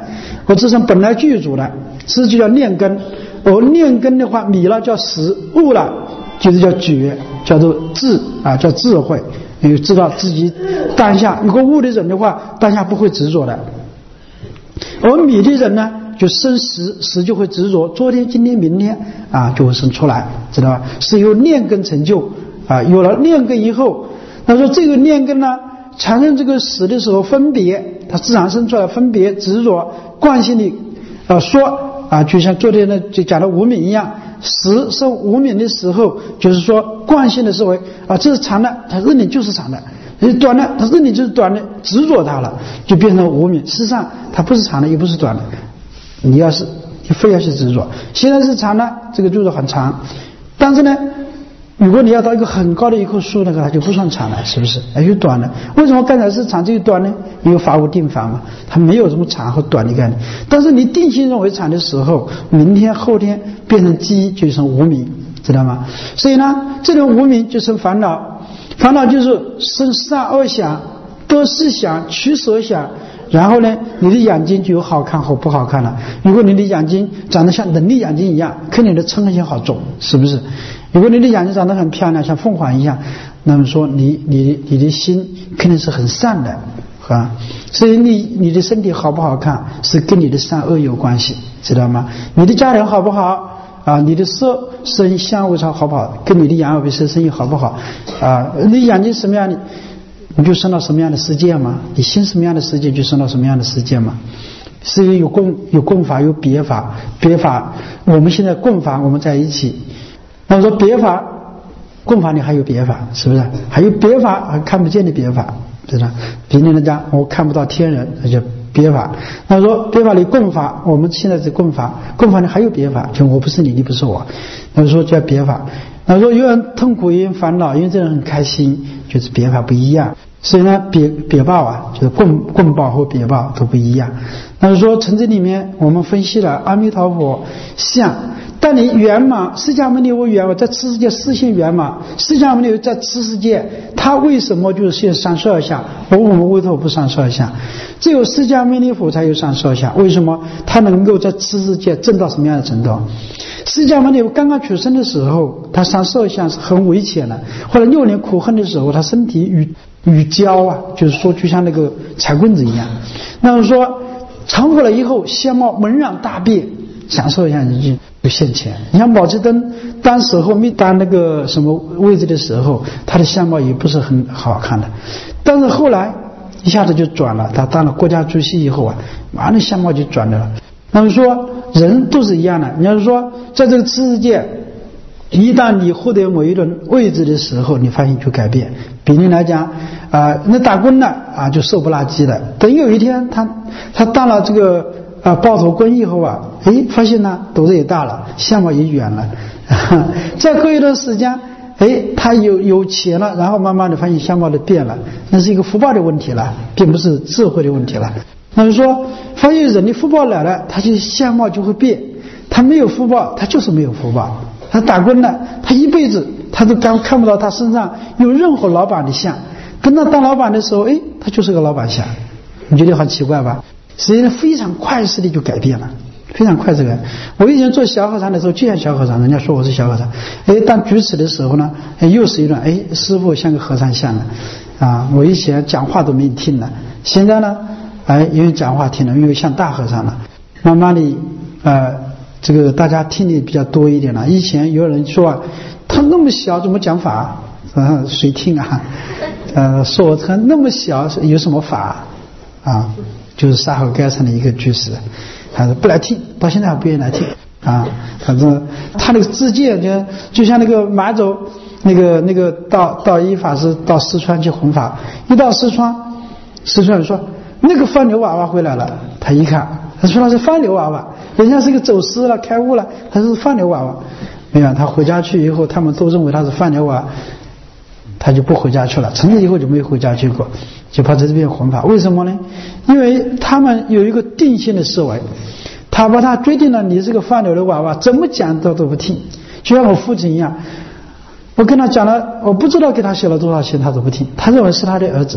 我自身本来具足的，这就叫念根。念根的话，迷了叫识，悟了就是叫觉，叫做智啊，叫智慧。你知道自己当下，如果悟的人的话，当下不会执着的。而迷的人呢，就生识，识就会执着，昨天、今天、明天啊，就会生出来，知道吧？是由念根成就啊，有了念根以后，他说这个念根呢，产生这个识的时候，分别，它自然生出来分别执着惯性的说啊，就像昨天呢就讲的无明一样，识生无明的时候，就是说惯性的思维啊，这是长的，它认定就是长的；短的，它认定就是短的，执着它了，就变成无明。事实上，它不是长的，也不是短的。你非要去执着，现在是长的，这个就是很长，但是呢，如果你要到一个很高的一棵树，那个它就不算长了，是不是？有短的。为什么刚才是长，这个短呢？因为法无定法嘛，它没有什么长和短的概念。但是你定性认为长的时候，明天后天变成记忆，就成无明，知道吗？所以呢，这种无明就成烦恼，烦恼就是生善恶想、得失想、取舍想。然后呢，你的眼睛就有好看和不好看了。如果你的眼睛长得像能力眼睛一样，肯定你的嗔心好重，是不是？如果你的眼睛长得很漂亮，像凤凰一样，那么说你的心肯定是很善的啊。所以你的身体好不好看，是跟你的善恶有关系，知道吗？你的家人好不好啊？你的色声香味触好不好，跟你的眼耳鼻舌身意好不好啊？你眼睛什么样的，你就生到什么样的世界嘛？你心什么样的世界，就生到什么样的世界嘛？是有共法，有别法。别法，我们现在共法，我们在一起。那么说别法，共法里还有别法，是不是？还有别法，看不见的别法，知道？比如人家我看不到天人，那叫别法。那么说别法里共法，我们现在是共法，共法里还有别法，就我不是你，你不是我。那么说叫别法。那么说有人痛苦，有人烦恼，因为这人很开心，就是别法不一样。所以呢，别报啊，就是共报和别报都不一样。那么说，从这里面我们分析了阿弥陀佛相，但你圆满，释迦牟尼佛圆满，在此世界实现圆满。释迦牟尼佛在此世界，他为什么就是现32相？而我们为什么不32相？只有释迦牟尼佛才有32相。为什么？他能够在此世界证到什么样的程度？释迦牟尼佛刚刚出生的时候，他32相是很危险的。后来6年苦恨的时候，他身体与胶啊，就是说就像那个柴棍子一样。那么说成佛了以后，相貌猛然大变，32相已经就现前。你像毛泽东当时候没当那个什么位置的时候，他的相貌也不是很好看的，但是后来一下子就转了。他当了国家主席以后啊，马上相貌就转了。那么说人都是一样的。你要是说在这个次世界，一旦你获得某一种位置的时候，你发现就改变。比如来讲那打工的啊，就瘦不拉几的。等有一天他当了这个抱头棍以后啊，发现呢肚子也大了，相貌也圆了。再过一段时间，他有钱了，然后慢慢的发现相貌的变了，那是一个福报的问题了，并不是智慧的问题了。那么说发现人的福报来了，他就相貌就会变。他没有福报，他就是没有福报。他打工的，他一辈子他都看不到他身上有任何老板的相。跟他当老板的时候，他就是个老板相。你觉得很奇怪吧？实际上非常快速的就改变了，非常快速的。我以前做小和尚的时候就像小和尚，人家说我是小和尚。当举止的时候呢，又是一段师父像个和尚像的啊。我以前讲话都没听了，现在呢因为讲话听了，因为像大和尚了，慢慢的这个大家听的比较多一点了。以前有人说他那么小怎么讲法谁听啊？说我他那么小有什么法啊？就是沙河盖上的一个居士，他说不来听，到现在还不愿意来听啊。反正他那个自荐就像那个马走那个到一法师到四川去弘法，一到四川人说那个放牛娃娃回来了，他一看，他说他是放牛娃娃，人家是个走失了开悟了，他是放牛娃娃。没有，他回家去以后，他们都认为他是放牛娃，他就不回家去了，从此以后就没回家去过，就跑在这边弘法。为什么呢？因为他们有一个定性的思维，他把他决定了你是个放牛的娃娃，怎么讲都不听。就像我父亲一样，我跟他讲了，我不知道给他写了多少钱他都不听，他认为是他的儿子。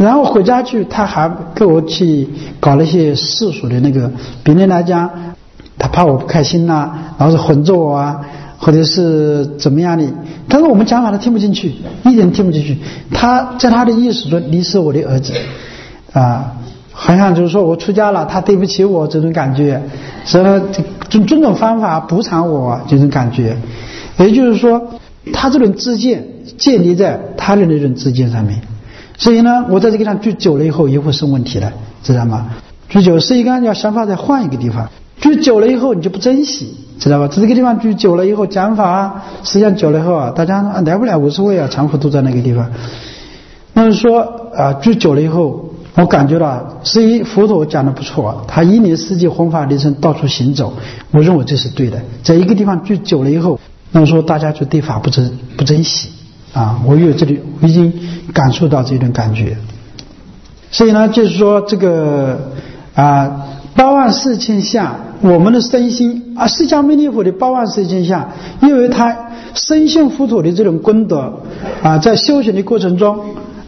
然后回家去，他还给我去搞了一些世俗的那个，别人来讲，他怕我不开心呐，然后是混着我啊，或者是怎么样的。但是我们讲法他听不进去，一点听不进去。他在他的意识中，你是我的儿子啊，好像就是说我出家了，他对不起我这种感觉，所以呢，用这种方法补偿我这种感觉。也就是说，他这种自见建立在他人的这种自见上面。所以呢，我在这个地方住久了以后也会生问题了，知道吗？住久，所以刚要想法再换一个地方。住久了以后你就不珍惜，知道吧？在这个地方住久了以后，讲法啊，实际上久了以后啊，大家来不来无所谓啊，常福都在那个地方。那么说啊，住久了以后，我感觉到，所以佛陀讲的不错，他1年4季弘法利生，到处行走，我认为这是对的。在一个地方住久了以后，那么说大家就对法不珍惜啊，我有这里我已经感受到这种感觉。所以呢，就是说这个84000相，我们的身心啊，释迦牟尼佛的84000相，因为他深信佛陀的这种功德啊，在修行的过程中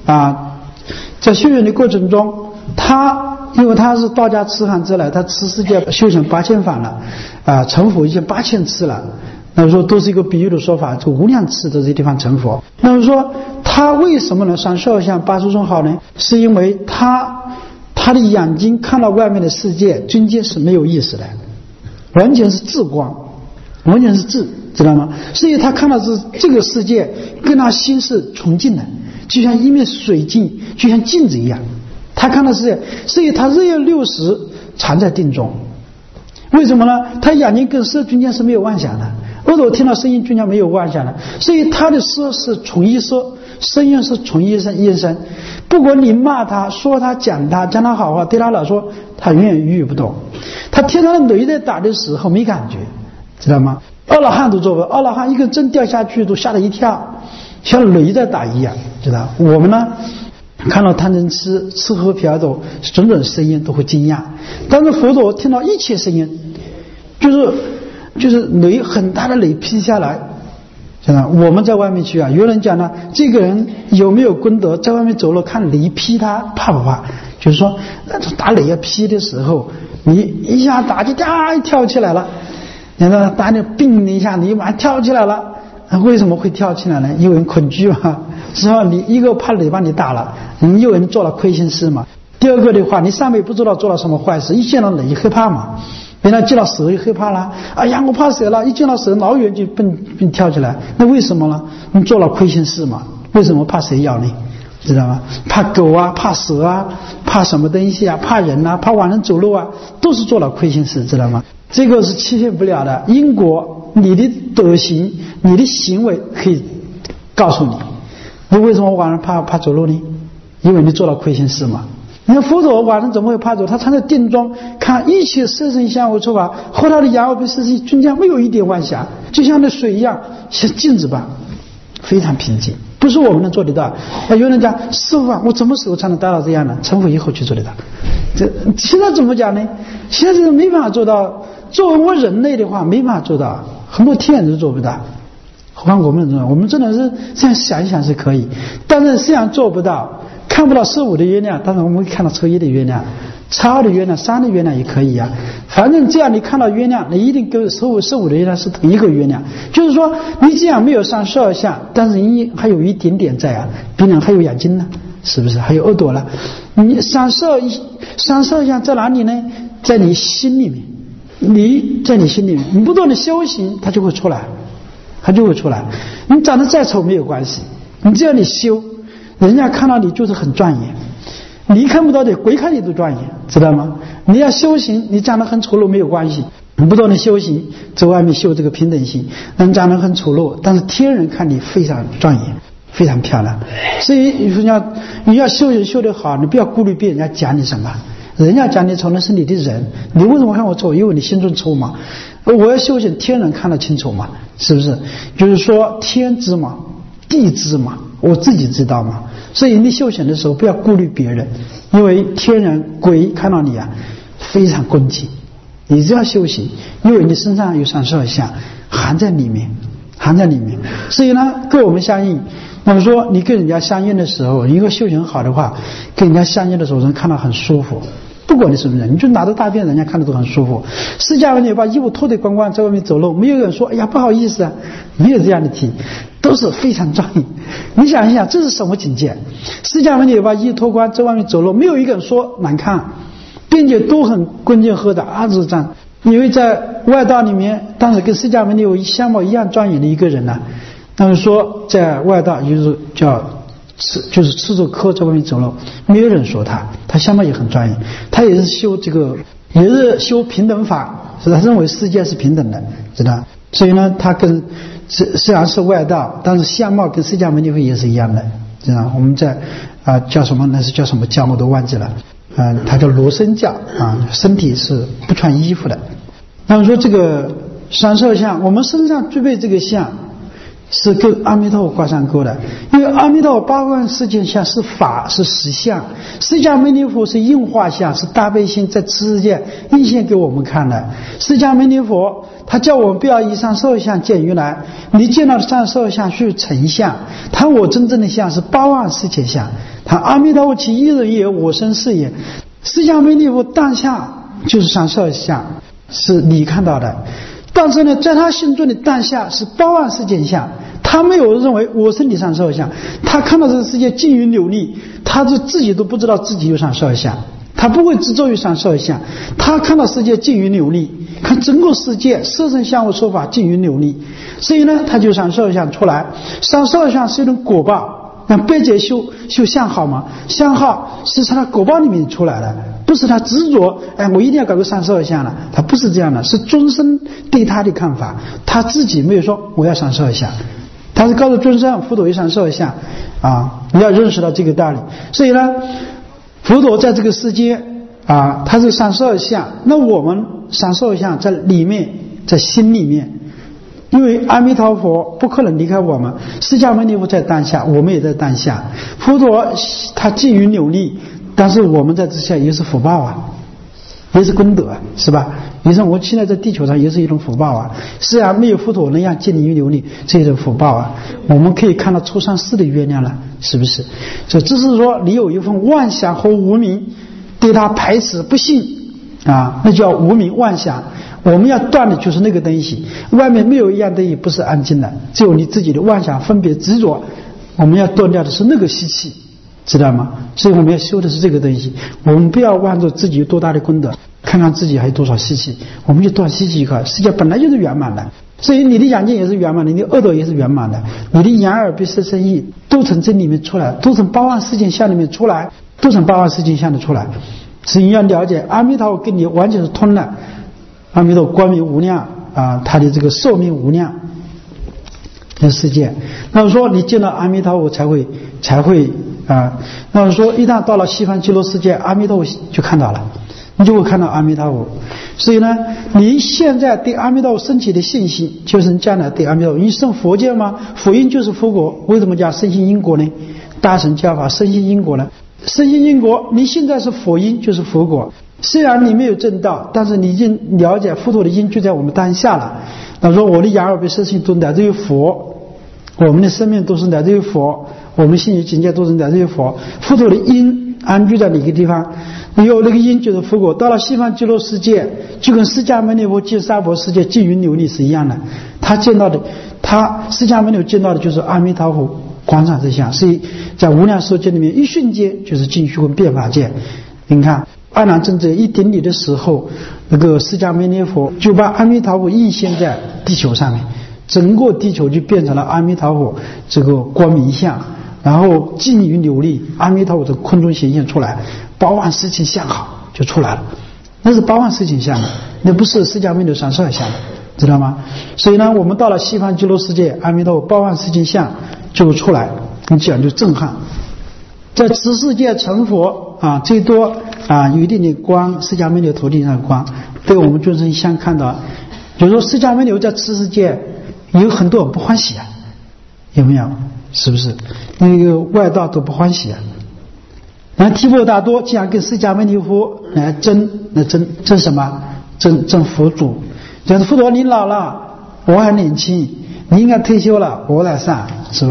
他因为他是道家痴汉之来，他持世界修行8000法了啊，成佛已经8000次了。那么说都是一个比喻的说法，就无量次的这些地方成佛。那么说他为什么能上12相80种好呢？是因为他的眼睛看到外面的世界中间是没有意识的，完全是智光，完全是智，知道吗？所以他看到这个世界跟他心是纯净的，就像一面水镜，就像镜子一样。他看到世界，所以他日夜60常在定中。为什么呢？他眼睛跟色中间是没有妄想的，或者我听到声音中间没有妄想的，所以他的色是纯一色，声音是纯一声。不管你骂他、说他、讲他好话，对他来说他永远语语不懂。他天上的雷在打的时候没感觉，知道吗？阿罗汉都做不到，阿罗汉一根针掉下去都吓了一跳，像雷在打一样，知道？我们呢，看到贪嗔痴、吃喝嫖赌种种声音都会惊讶，但是佛陀听到一切声音，就是雷很大的雷劈下来。我们在外面去啊，有人讲呢，这个人有没有功德，在外面走了看雷劈他怕不怕？就是说打雷要劈的时候，你一下打就跳起来了，你说打你并一下，你马上跳起来了。为什么会跳起来呢？因为恐惧嘛，是吧？你一个怕雷把你打了，你有人做了亏心事嘛。第二个的话，你上辈不知道做了什么坏事，一见到雷害怕嘛。原来见到蛇就害怕了，哎呀，我怕蛇了，一见到蛇老远就奔跳起来。那为什么呢？你做了亏心事嘛。为什么怕蛇咬你？知道吗？怕狗啊，怕蛇啊，怕什么东西啊，怕人啊，怕往人走路啊，都是做了亏心事，知道吗？这个是欺骗不了的。因果，你的德行，你的行为可以告诉你。你为什么晚上怕走路呢？因为你做了亏心事嘛。你看佛陀晚上怎么会怕走？他常在定中看一切色身相无处法，和他的眼耳鼻舌身中间没有一点妄想，就像那水一样，像镜子般，非常平静。不是我们能做得到。有人讲师父啊，我什么时候才能达到这样呢？成佛以后去做得到。这现在怎么讲呢？现在是没办法做到。作为我人类的话，没办法做到，很多天人都做不到。何况我们人，我们真的是这样想一想是可以，但是这样做不到。看不到15的月亮，但是我们可以看到初1的月亮、初2的月亮、3的月亮也可以啊。反正这样你看到月亮，你一定跟15的月亮是同一个月亮。就是说，你这样没有上12相，但是你还有一点点在啊。别人还有眼睛呢，是不是？还有耳朵了。你上12相在哪里呢？在你心里面。你在你心里面，你不断的修行，它就会出来，你长得再丑没有关系，你只要你修。人家看到你就是很庄严，你看不到的，鬼看你都庄严，知道吗？你要修行，你长得很丑陋没有关系，你不断的修行，在外面修这个平等心，人长得很丑陋，但是天人看你非常庄严，非常漂亮。所以你要修行修得好，你不要顾虑别人家讲你什么，人家讲你丑那是你的人，你为什么看我丑？因为你心中丑嘛。我要修行，天人看得清楚嘛，是不是？就是说天知嘛，地知嘛，我自己知道嘛。所以你修行的时候不要顾虑别人，因为天人鬼看到你啊非常恭敬。你只要修行，因为你身上有32相含在里面。所以呢，跟我们相应， 那么说你跟人家相应的时候，一个修行好的话，跟人家相应的时候，人看到很舒服。不管你什么人，你就拿着大便，人家看着都很舒服。释迦牟尼把衣服脱得光光，在外面走路，没有人说哎呀不好意思啊，没有这样的题，都是非常庄严。你想一想，这是什么境界？释迦牟尼把衣服脱光，在外面走路，没有一个人说难看，并且都很恭敬喝的阿字赞。因为在外道里面，当时跟释迦牟尼有相貌一样庄严的一个人呢，那么说在外道就是赤足科在外面走路，没有人说他相貌也很庄严，他也是修也是修平等法，是他认为世界是平等的，知道？所以呢，他跟虽然是外道，但是相貌跟释迦牟尼佛也是一样的，知道？我们在叫什么？那是叫什么教我都忘记了，他叫罗生教身体是不穿衣服的。那么说这个三色相，我们身上具备这个相，是跟阿弥陀佛挂上钩的，因为阿弥陀佛八万世界相是法，是实相，释迦牟尼佛是应化相，是大悲心在此世界应现给我们看的。释迦牟尼佛他叫我们不要以上色相见于来，你见到的上色相是成相，他我真正的相是八万世界相，他阿弥陀佛其一人也，我生是也。释迦牟尼佛当下就是上色相，是你看到的，但是呢，在他心中的当下是八万世界相，他没有认为我身体上受相，他看到这个世界尽于扭力，他就自己都不知道自己有上受相，他不会执着于上受相，他看到世界尽于扭力，看整个世界色身相互说法尽于扭力，所以呢，他就上受相出来。上受相是一种果报，像白姐修相好吗？相好是从他果报里面出来的，不是他执着我一定要搞个上受相了，他不是这样的，是众生对他的看法，他自己没有说我要上受相，他是告诉众生佛陀有上受相你要认识到这个道理。所以呢，佛陀在这个世界他是上受相，那我们上受相在里面，在心里面，因为阿弥陀佛不可能离开我们，释迦牟尼佛在当下，我们也在当下，佛陀他尽于扭力，但是我们在之下也是福报也是功德是吧？也是我们现在在地球上也是一种福报虽然没有佛陀那样尽于扭力，这一种福报我们可以看到初三世的月亮了，是不是？所以只是说你有一份妄想和无明，对他排斥不信那叫无明妄想。我们要断的就是那个东西，外面没有一样东西不是安静的，只有你自己的妄想分别执着，我们要断掉的是那个习气，知道吗？所以我们要修的是这个东西，我们不要忘着自己有多大的功德，看看自己还有多少习气，我们就断习气一块。世界本来就是圆满的，所以你的眼睛也是圆满的，你的耳朵也是圆满的，你的眼耳鼻舌身意都从这里面出来，都从八万世界相里面出来，都从八万世界相的出来。所以你要了解阿弥陀佛跟你完全是通的，阿弥陀光明无量他的这个寿命无量的世界。那么说你见到阿弥陀佛才会那么说一旦到了西方极乐世界，阿弥陀佛就看到了，你就会看到阿弥陀佛。所以呢，你现在对阿弥陀佛升起的信心，就是将来对阿弥陀佛，你生佛见吗？佛因就是佛果，为什么叫深信因果呢？大乘教法深信因果呢？深信因果，你现在是佛因就是佛果，虽然你没有证道，但是你已经了解佛陀的因就在我们当下了。那说我的眼耳鼻舌身都来自于佛，我们的生命都是来自于佛，我们心理境界都是来自于佛，佛陀的因安居在哪个地方，有那个因就是佛果。到了西方极乐世界，就跟释迦牟尼佛见娑婆世界尽于扭力是一样的，他见到的，释迦牟尼佛见到的就是阿弥陀佛广场之相，所以在无量寿界里面一瞬间就是尽虚空变法界。你看阿难尊者一顶礼的时候，那个释迦牟尼佛就把阿弥陀佛印现在地球上面，整个地球就变成了阿弥陀佛这个光明相，然后尽于扭力，阿弥陀佛从空中显现出来，八万世界相好就出来了，那是八万世界相，那不是释迦牟尼佛上寿相，知道吗？所以呢，我们到了西方极乐世界，阿弥陀佛八万世界相就出来，你讲就震撼。在此世界成佛最多有一定的光，释迦牟尼头顶上的光被我们众生相看到。比如说释迦牟尼在此世界有很多人不欢喜有没有？是不是那个外道都不欢喜那提婆达多竟然跟释迦牟尼佛来争什么？争佛主，就是佛陀你老了，我还年轻，你应该退休了，我来上，是吧？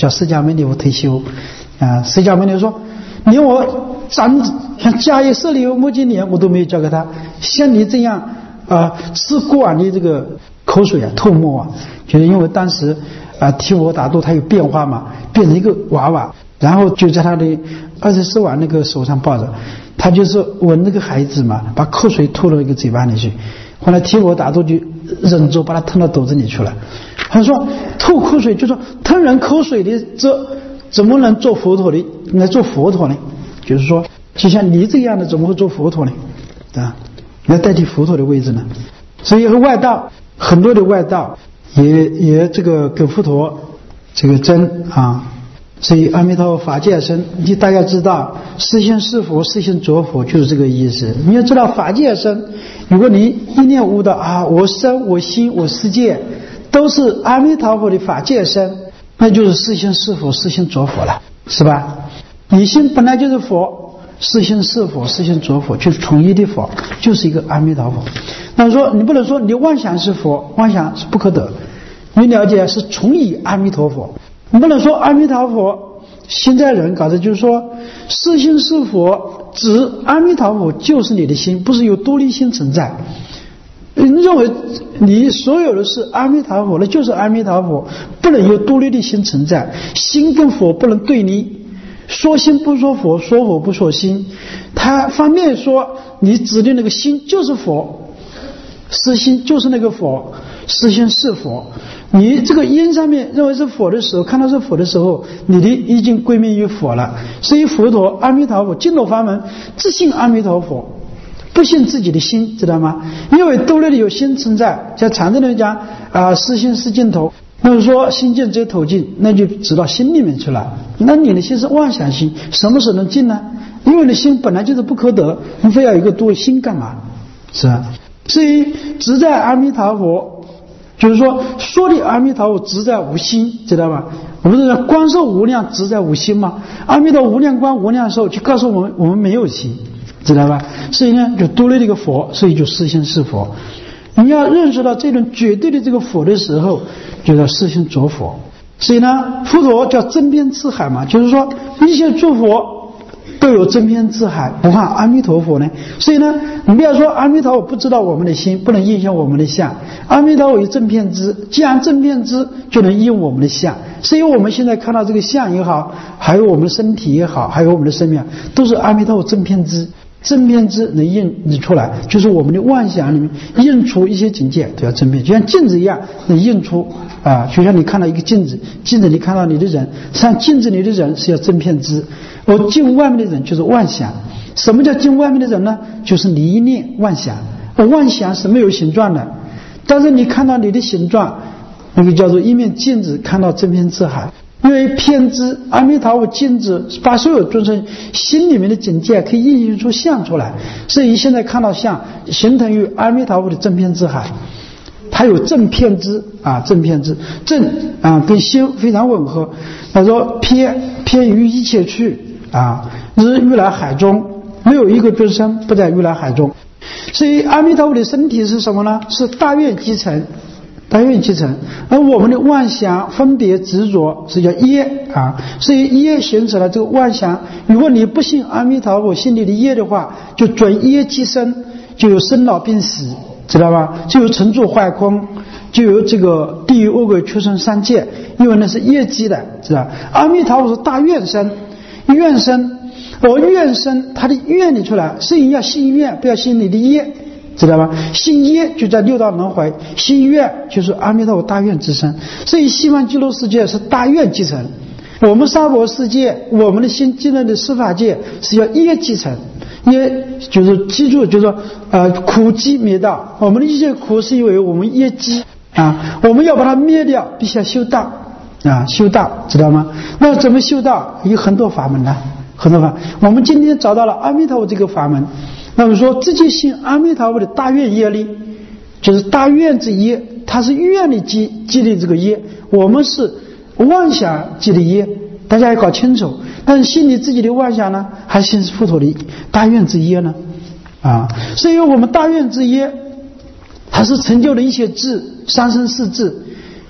叫释迦牟尼佛退休啊。释迦牟尼说，连我长像迦叶舍利弗摩金莲我都没有教给他，像你这样吃过往的这个口水啊唾沫啊，就是因为当时提婆达多他有变化嘛，变成一个娃娃，然后就在他的24王那个手上抱着，他就是闻那个孩子嘛，把口水吐到那个嘴巴里去。后来提婆达多就忍住把它吞到肚子里去了。他说吐口水就说吞人口水的这怎么能做佛陀的来做佛陀呢？就是说就像你这样的怎么会做佛陀呢？啊，来代替佛陀的位置呢？所以和外道很多的外道也这个跟佛陀这个争啊。所以阿弥陀佛法界身，你大家知道实现是佛实现着佛就是这个意思。你要知道法界身，如果你一念悟到我身我心我世界都是阿弥陀佛的法界身，那就是实现是佛实现着佛了，是吧？你心本来就是佛，实现是佛实现着佛就是统一的佛，就是一个阿弥陀佛。那说你不能说你的妄想是佛，妄想是不可得，你了解是从以阿弥陀佛。你不能说阿弥陀佛现在人搞的就是说实心是佛指阿弥陀佛就是你的心，不是有多利心存在。你认为你所有的是阿弥陀佛，那就是阿弥陀佛，不能有多利的心存在。心跟佛不能对立，说心不说佛，说佛不说心。他方面说你指的那个心就是佛，实心就是那个佛，实心是佛。你这个因上面认为是佛的时候，看到是佛的时候，你的已经归命于佛了。所以佛陀阿弥陀佛净土法门自信阿弥陀佛，不信自己的心，知道吗？因为兜里里有心存在，像常人讲是心是尽头，那么说心尽则头尽，那就指到心里面去了。那你的心是妄想心，什么时候能尽呢？因为你的心本来就是不可得，你非要有一个多心干嘛？是吧？所以只在阿弥陀佛，就是说的阿弥陀佛只在无心，知道吧？我们是光寿无量只在无心嘛。阿弥陀无量光无量寿就告诉我们没有心，知道吧？所以呢就多了这个佛，所以就实心是佛。你要认识到这种绝对的这个佛的时候，就叫实心着佛。所以呢佛陀叫真遍智海嘛，就是说一切诸佛都有真遍智海，不怕阿弥陀佛呢。所以呢你不要说阿弥陀佛不知道我们的心，不能印象我们的相。阿弥陀佛有正遍知，既然正遍知就能印我们的相。所以我们现在看到这个相也好，还有我们的身体也好，还有我们的生命，都是阿弥陀佛正遍知。正遍知能印出来，就是我们的妄想里面印出一些境界都要正遍，就像镜子一样能印出就像你看到一个镜子，镜子里看到你的人，像镜子里的人是要正遍知。我镜外面的人就是妄想。什么叫镜外面的人呢？就是你一念妄想，妄想是没有形状的，但是你看到你的形状，那个叫做一面镜子看到正遍智海。因为偏知阿弥陀佛镜子把所有众生心里面的境界可以印印出相出来，所以现在看到相形成于阿弥陀佛的正遍智海。它有正遍知正遍知正跟修非常吻合。他说偏于一切去日欲来海中，没有一个众生不在欲来海中。所以阿弥陀佛的身体是什么呢？是大愿集成，大愿集成。而我们的妄想分别执着是叫业所以业形成了这个妄想。如果你不信阿弥陀佛心里的业的话，就准业即生，就有生老病死，知道吧？就有成住坏空，就有这个地狱恶鬼畜生三界，因为那是业积的，知道。阿弥陀佛是大愿生，愿生愿生，他的愿你出来，所以要信愿，不要信你的业，知道吧？信业就在六道轮回，信愿就是阿弥陀佛大愿之身。所以西方极乐世界是大愿继承，我们娑婆世界我们的心经验的司法界是要业继承。业就是记住，就是说苦集灭道，我们的一切苦是因为我们业积我们要把它灭掉，必须要修道修道，知道吗？那怎么修道？有很多法门很多法门。我们今天找到了阿弥陀佛这个法门，那么说直接信阿弥陀佛的大愿业力，就是大愿之业，它是愿力积的这个业，我们是妄想积的业，大家要搞清楚。但是信你自己的妄想呢，还信佛陀的大愿之业呢所以我们大愿之业它是成就了一切智，三生四智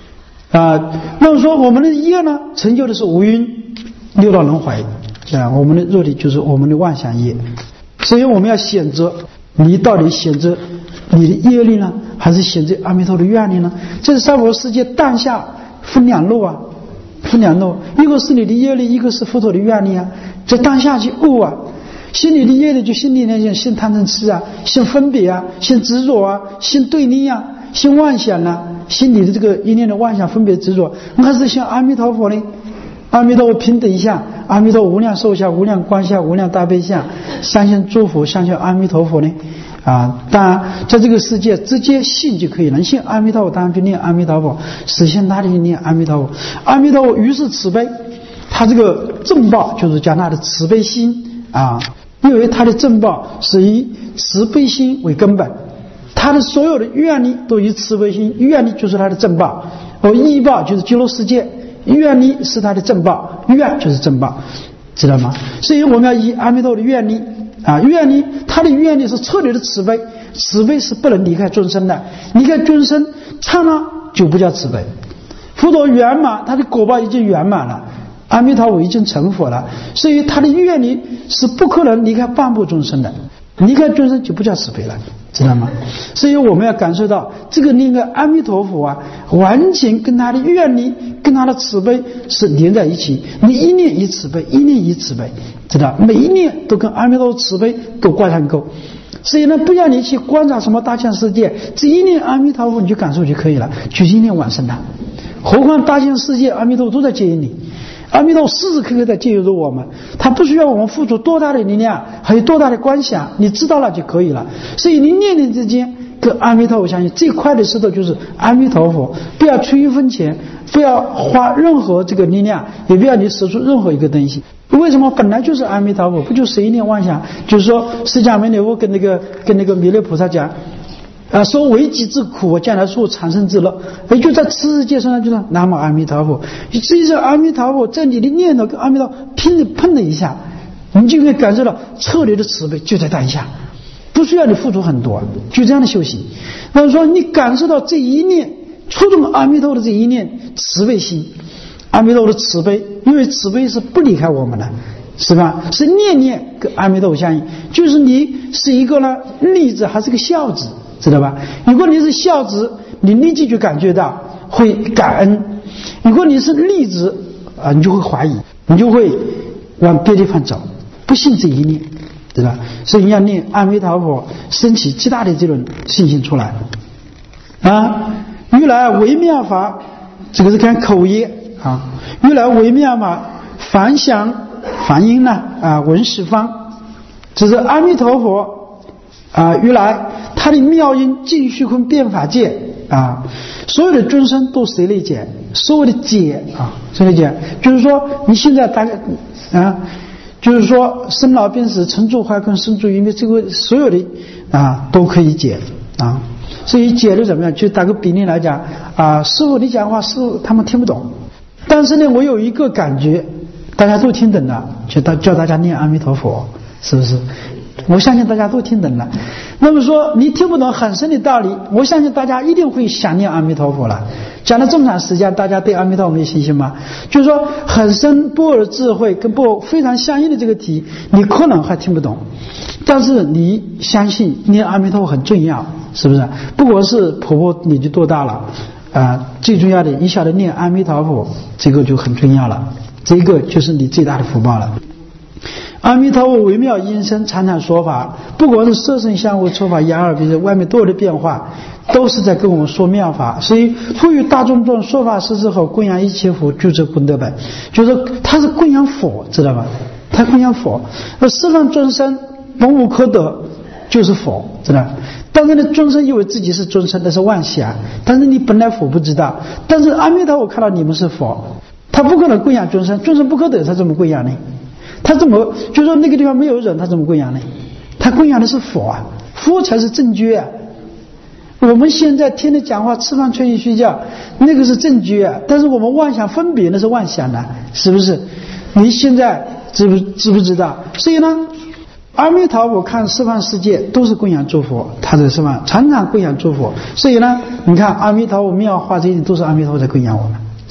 那么说我们的业呢，成就的是五蕴六道轮回我们的肉体就是我们的妄想业。所以我们要选择，你到底选择你的业力呢，还是选择阿弥陀的愿力呢？这是三佛世界当下分两路分两路，一个是你的业力，一个是佛陀的愿力在当下去悟心里的业力就心里那性贪嗔痴性分别性执着性对立性妄想心里的这个一念的妄想分别执着，还是像阿弥陀佛呢？阿弥陀佛平等相，阿弥陀无量寿相、无量光相、无量大悲相，相信诸佛，相信阿弥陀佛呢？当然在这个世界直接信就可以了，信阿弥陀佛当然就念阿弥陀佛，实现他的念阿弥陀佛。阿弥陀佛于是慈悲，他这个正报就是讲他的慈悲心因为他的正报是以慈悲心为根本，他的所有的愿力都以慈悲心，愿力就是他的正报，依报就是极乐世界，愿力是他的正报，愿就是正报，知道吗？所以我们要以阿弥陀的愿力愿力，他的愿力是彻底的慈悲，慈悲是不能离开众生的，离开众生刹那就不叫慈悲。佛陀圆满，他的果报已经圆满了，阿弥陀佛已经成佛了，所以他的愿力是不可能离开半部众生的，离开众生就不叫慈悲了，知道吗？所以我们要感受到这个那个阿弥陀佛完全跟他的愿力跟他的慈悲是连在一起，你一念一慈悲，一念一慈悲，知道每一念都跟阿弥陀佛慈悲都挂上钩。所以呢，不要你去观察什么大千世界，这一念阿弥陀佛你就感受就可以了，就一念往生了。何况大千世界阿弥陀佛都在接引你，阿弥陀佛时时刻刻在介入着我们，他不需要我们付出多大的力量，还有多大的观想，你知道了就可以了。所以你念念之间跟阿弥陀佛相信，最快的石头就是阿弥陀佛，不要出一分钱，不要花任何这个力量，也不要你使出任何一个东西。为什么？本来就是阿弥陀佛，不就随念妄想？就是说释迦牟尼佛跟那个弥勒菩萨讲说为己之苦，我将来说长生之乐。也就在此世界上就是南无阿弥陀佛，这一声阿弥陀佛在你的念头跟阿弥陀佛碰了一下，你就会感受到彻底的慈悲就在当下，不需要你付出很多，就这样的修行。那么说你感受到这一念触动阿弥陀佛的这一念慈悲心，阿弥陀佛的慈悲，因为慈悲是不离开我们的，是吧？是念念跟阿弥陀佛相应，就是你是一个例子还是个孝子，知道吧？如果你是孝子，你立即就感觉到会感恩；如果你是例子你就会怀疑，你就会往别地方走，不信这一念，对吧？所以要念阿弥陀佛，升起极大的这种信心出来如来微妙法，这个是看口业如来微妙法，凡想梵音闻十方，这是阿弥陀佛如来他的妙音尽虚空遍法界所有的众生都随类解，所有的解随类解，就是说你现在大概就是说生老病死成住坏空生住因为这个所有的都可以解所以解的怎么样？就打个比例来讲师父你讲话师父他们听不懂，但是呢我有一个感觉大家都听懂了，就叫大家念阿弥陀佛，是不是？我相信大家都听懂了。那么说你听不懂很深的道理，我相信大家一定会想念阿弥陀佛了。讲了这么长时间，大家对阿弥陀佛没信心吗？就是说很深般若智慧跟般若非常相应的这个题，你可能还听不懂，但是你相信念阿弥陀佛很重要，是不是？不管是婆婆年纪多大了最重要的一下子念阿弥陀佛，这个就很重要了，这个就是你最大的福报了。阿弥陀佛微妙音声常常说法，不管是色声香味触法眼耳鼻舌外面多的变化，都是在跟我们说妙法。所以赋予大众中说法实之后，供养一切佛具足功德本，就是他是供养佛，知道吧？他供养佛，世上众生本无可得，就是佛，知道。但是呢众生以为自己是众生，那是妄想，但是你本来佛不知道。但是阿弥陀佛看到你们是佛，他不可能供养众生，众生不可得，他怎么供养呢？他怎么就说那个地方没有人，他怎么供养呢？他供养的是佛佛才是正觉我们现在听你讲话吃饭吹气睡觉那个是正觉但是我们妄想分别那是妄想的，是不是？你现在知不知道？所以呢阿弥陀佛看十方世界都是供养诸佛，他在十方常常供养诸佛，所以呢你看阿弥陀佛妙法这些都是阿弥陀佛在供养我们。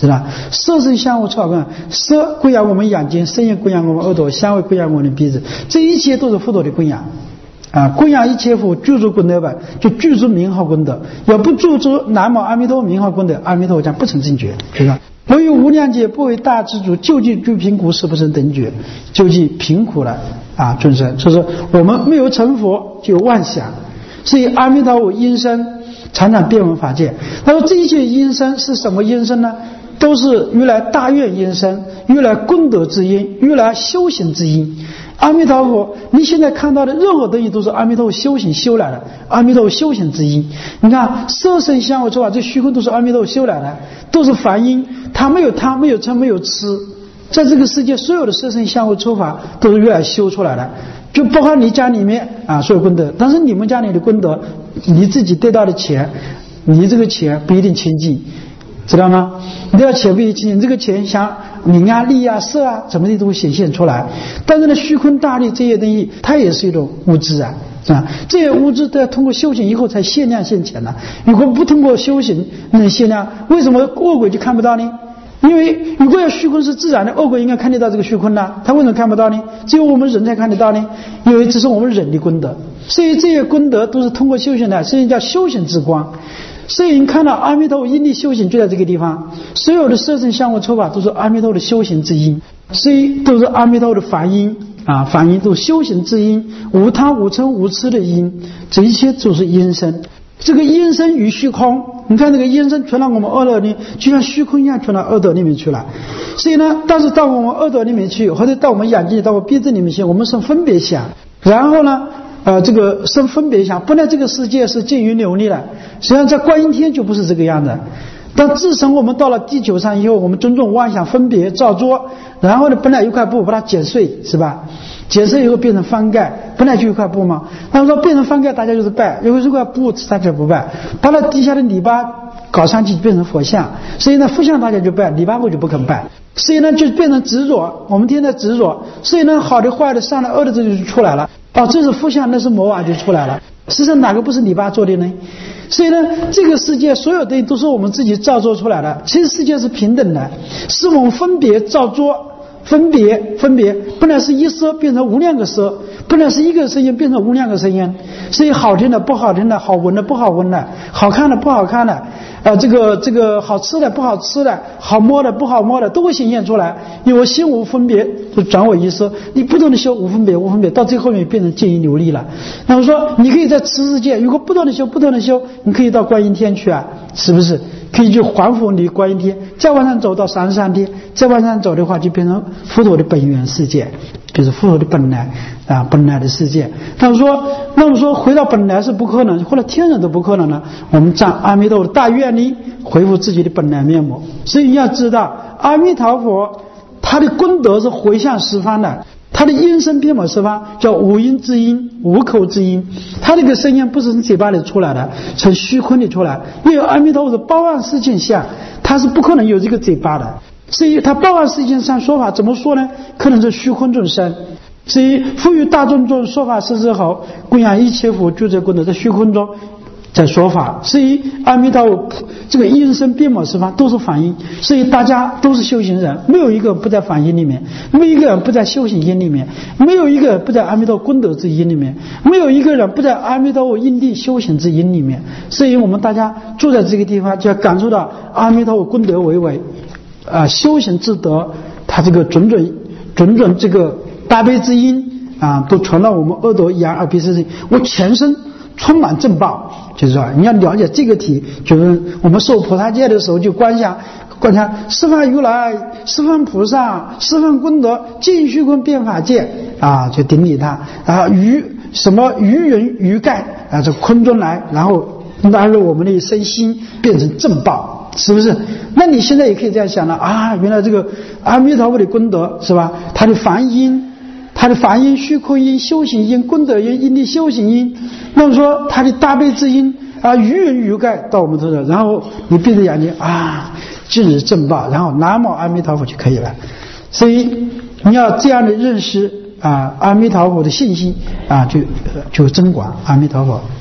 知道？色声香味触法供养，色供养我们眼睛，声音供养我们耳朵，香味供养我们的鼻子，这一切都是佛陀的供养。供养一切佛，具足功德本，就具足名号功德。要不具足南无阿弥陀名号功德，阿弥陀佛将不成正觉，知道？我有无量劫不为大知足，救济诸贫苦是不生等觉，救济贫苦了众生。所以说我们没有成佛就有妄想，所以阿弥陀佛因身常常遍闻法界。他说这一切因身是什么因身呢？都是原来大愿因身，原来功德之因，原来修行之因。阿弥陀佛，你现在看到的任何东西都是阿弥陀佛修行修来的，阿弥陀佛修行之因。你看色声香味触法，这虚空都是阿弥陀佛修来的，都是梵音，它没有贪，没有嗔，没有痴。在这个世界所有的色声香味触法都是越来修出来的，就包括你家里面所有功德。但是你们家里的功德，你自己得到的钱，你这个钱不一定清净，知道吗？你这个钱不一定清净，这个钱像名利色什么的都会显现出来。但是呢，虚空大力这些东西，它也是一种物质是吧？这些物质都要通过修行以后才现量现前的。如果不通过修行能现量，为什么恶鬼就看不到呢？因为如果要虚空是自然的，恶鬼应该看得到这个虚空呢，他为什么看不到呢？只有我们人才看得到呢，因为这是我们人的功德。所以这些功德都是通过修行的，所以叫修行之光。所以你看到阿弥陀佛因地修行就在这个地方，所有的色声香味触法都是阿弥陀佛的修行之因，所以都是阿弥陀佛的梵音梵音都是修行之因，无他无嗔无痴的因，这一切都是因身。这个因身于虚空，你看这个因身传到我们耳朵里，就像虚空一样传到耳朵里面去了。所以呢，但是到我们耳朵里面去，或者到我们眼睛里，到我鼻子里面去，我们生分别想，然后呢这个生分别想，本来这个世界是静云流利的，实际上在观音天就不是这个样子。但自从我们到了地球上以后，我们种种妄想分别造作，然后呢本来一块布把它剪碎，是吧？剪碎以后变成翻盖，本来就一块布嘛。他们说变成翻盖大家就是拜，因为这块布大家不拜，把它底下的泥巴搞上去就变成佛像，所以呢佛像大家就拜，泥巴我就不肯拜。所以呢就变成执着，我们天天执着，所以呢好的坏的善的恶的这就出来了。这是佛像，那是魔瓦就出来了。实际上哪个不是泥巴做的呢？所以呢这个世界所有的都是我们自己造作出来的。其实世界是平等的，是我们分别造作，分别本来是一色变成无量个色，本来是一个声音变成无量个声音，所以好听的不好听的，好闻的不好闻的，好看的不好看的这个好吃的不好吃的，好摸的不好摸的都会显现出来。因为心无分别就转为一色，你不断的修无分别，到最后面变成静音流利了。那么说你可以在此世界，如果不断的修，你可以到观音天去是不是？可以去还复你观音天，再往上走到33天，再往上走的话就变成佛陀的本源世界，就是佛陀的本来本来的世界。那么说回到本来是不可能，回到天人都不可能了。我们仗阿弥陀佛的大愿力恢复自己的本来面目。所以你要知道阿弥陀佛他的功德是回向十方的，他的音声遍满十方，叫无音之音，无口之音。他这个声音不是从嘴巴里出来的，从虚空里出来。因为阿弥陀佛是八万四千相，他是不可能有这个嘴巴的，所以他八万四千相说法怎么说呢？可能是虚空众生。所以赋予大众中说法是之后，供养一切佛具足功德，在虚空中在说法。所以阿弥陀佛这个音声遍满十方都是梵音，所以大家都是修行人，没有一个不在梵音里面，没有一个人不在修行音里面，没有一个人不在阿弥陀功德之音里面，没有一个人不在阿弥陀佛因地修行之音里面。所以我们大家住在这个地方，就要感受到阿弥陀佛功德为伟修行之德，他这个种种这个大悲之音都传到我们耳朵、眼、耳、鼻、舌、身，我全身充满正报。就是说你要了解这个题，就是我们受菩萨戒的时候就观想十方如来、十方菩萨、十方功德尽虚空遍法界就顶礼他于云于盖这空中来，然后纳入我们的身心变成正报，是不是？那你现在也可以这样想了原来这个阿弥陀佛的功德是吧？他的梵音、虚空音、修行音、功德音、因地修行音，那么说他的大悲之音于云于盖到我们头上，然后你闭着眼睛尽日正报，然后南无阿弥陀佛就可以了。所以你要这样的认识阿弥陀佛的信心就增广。阿弥陀佛。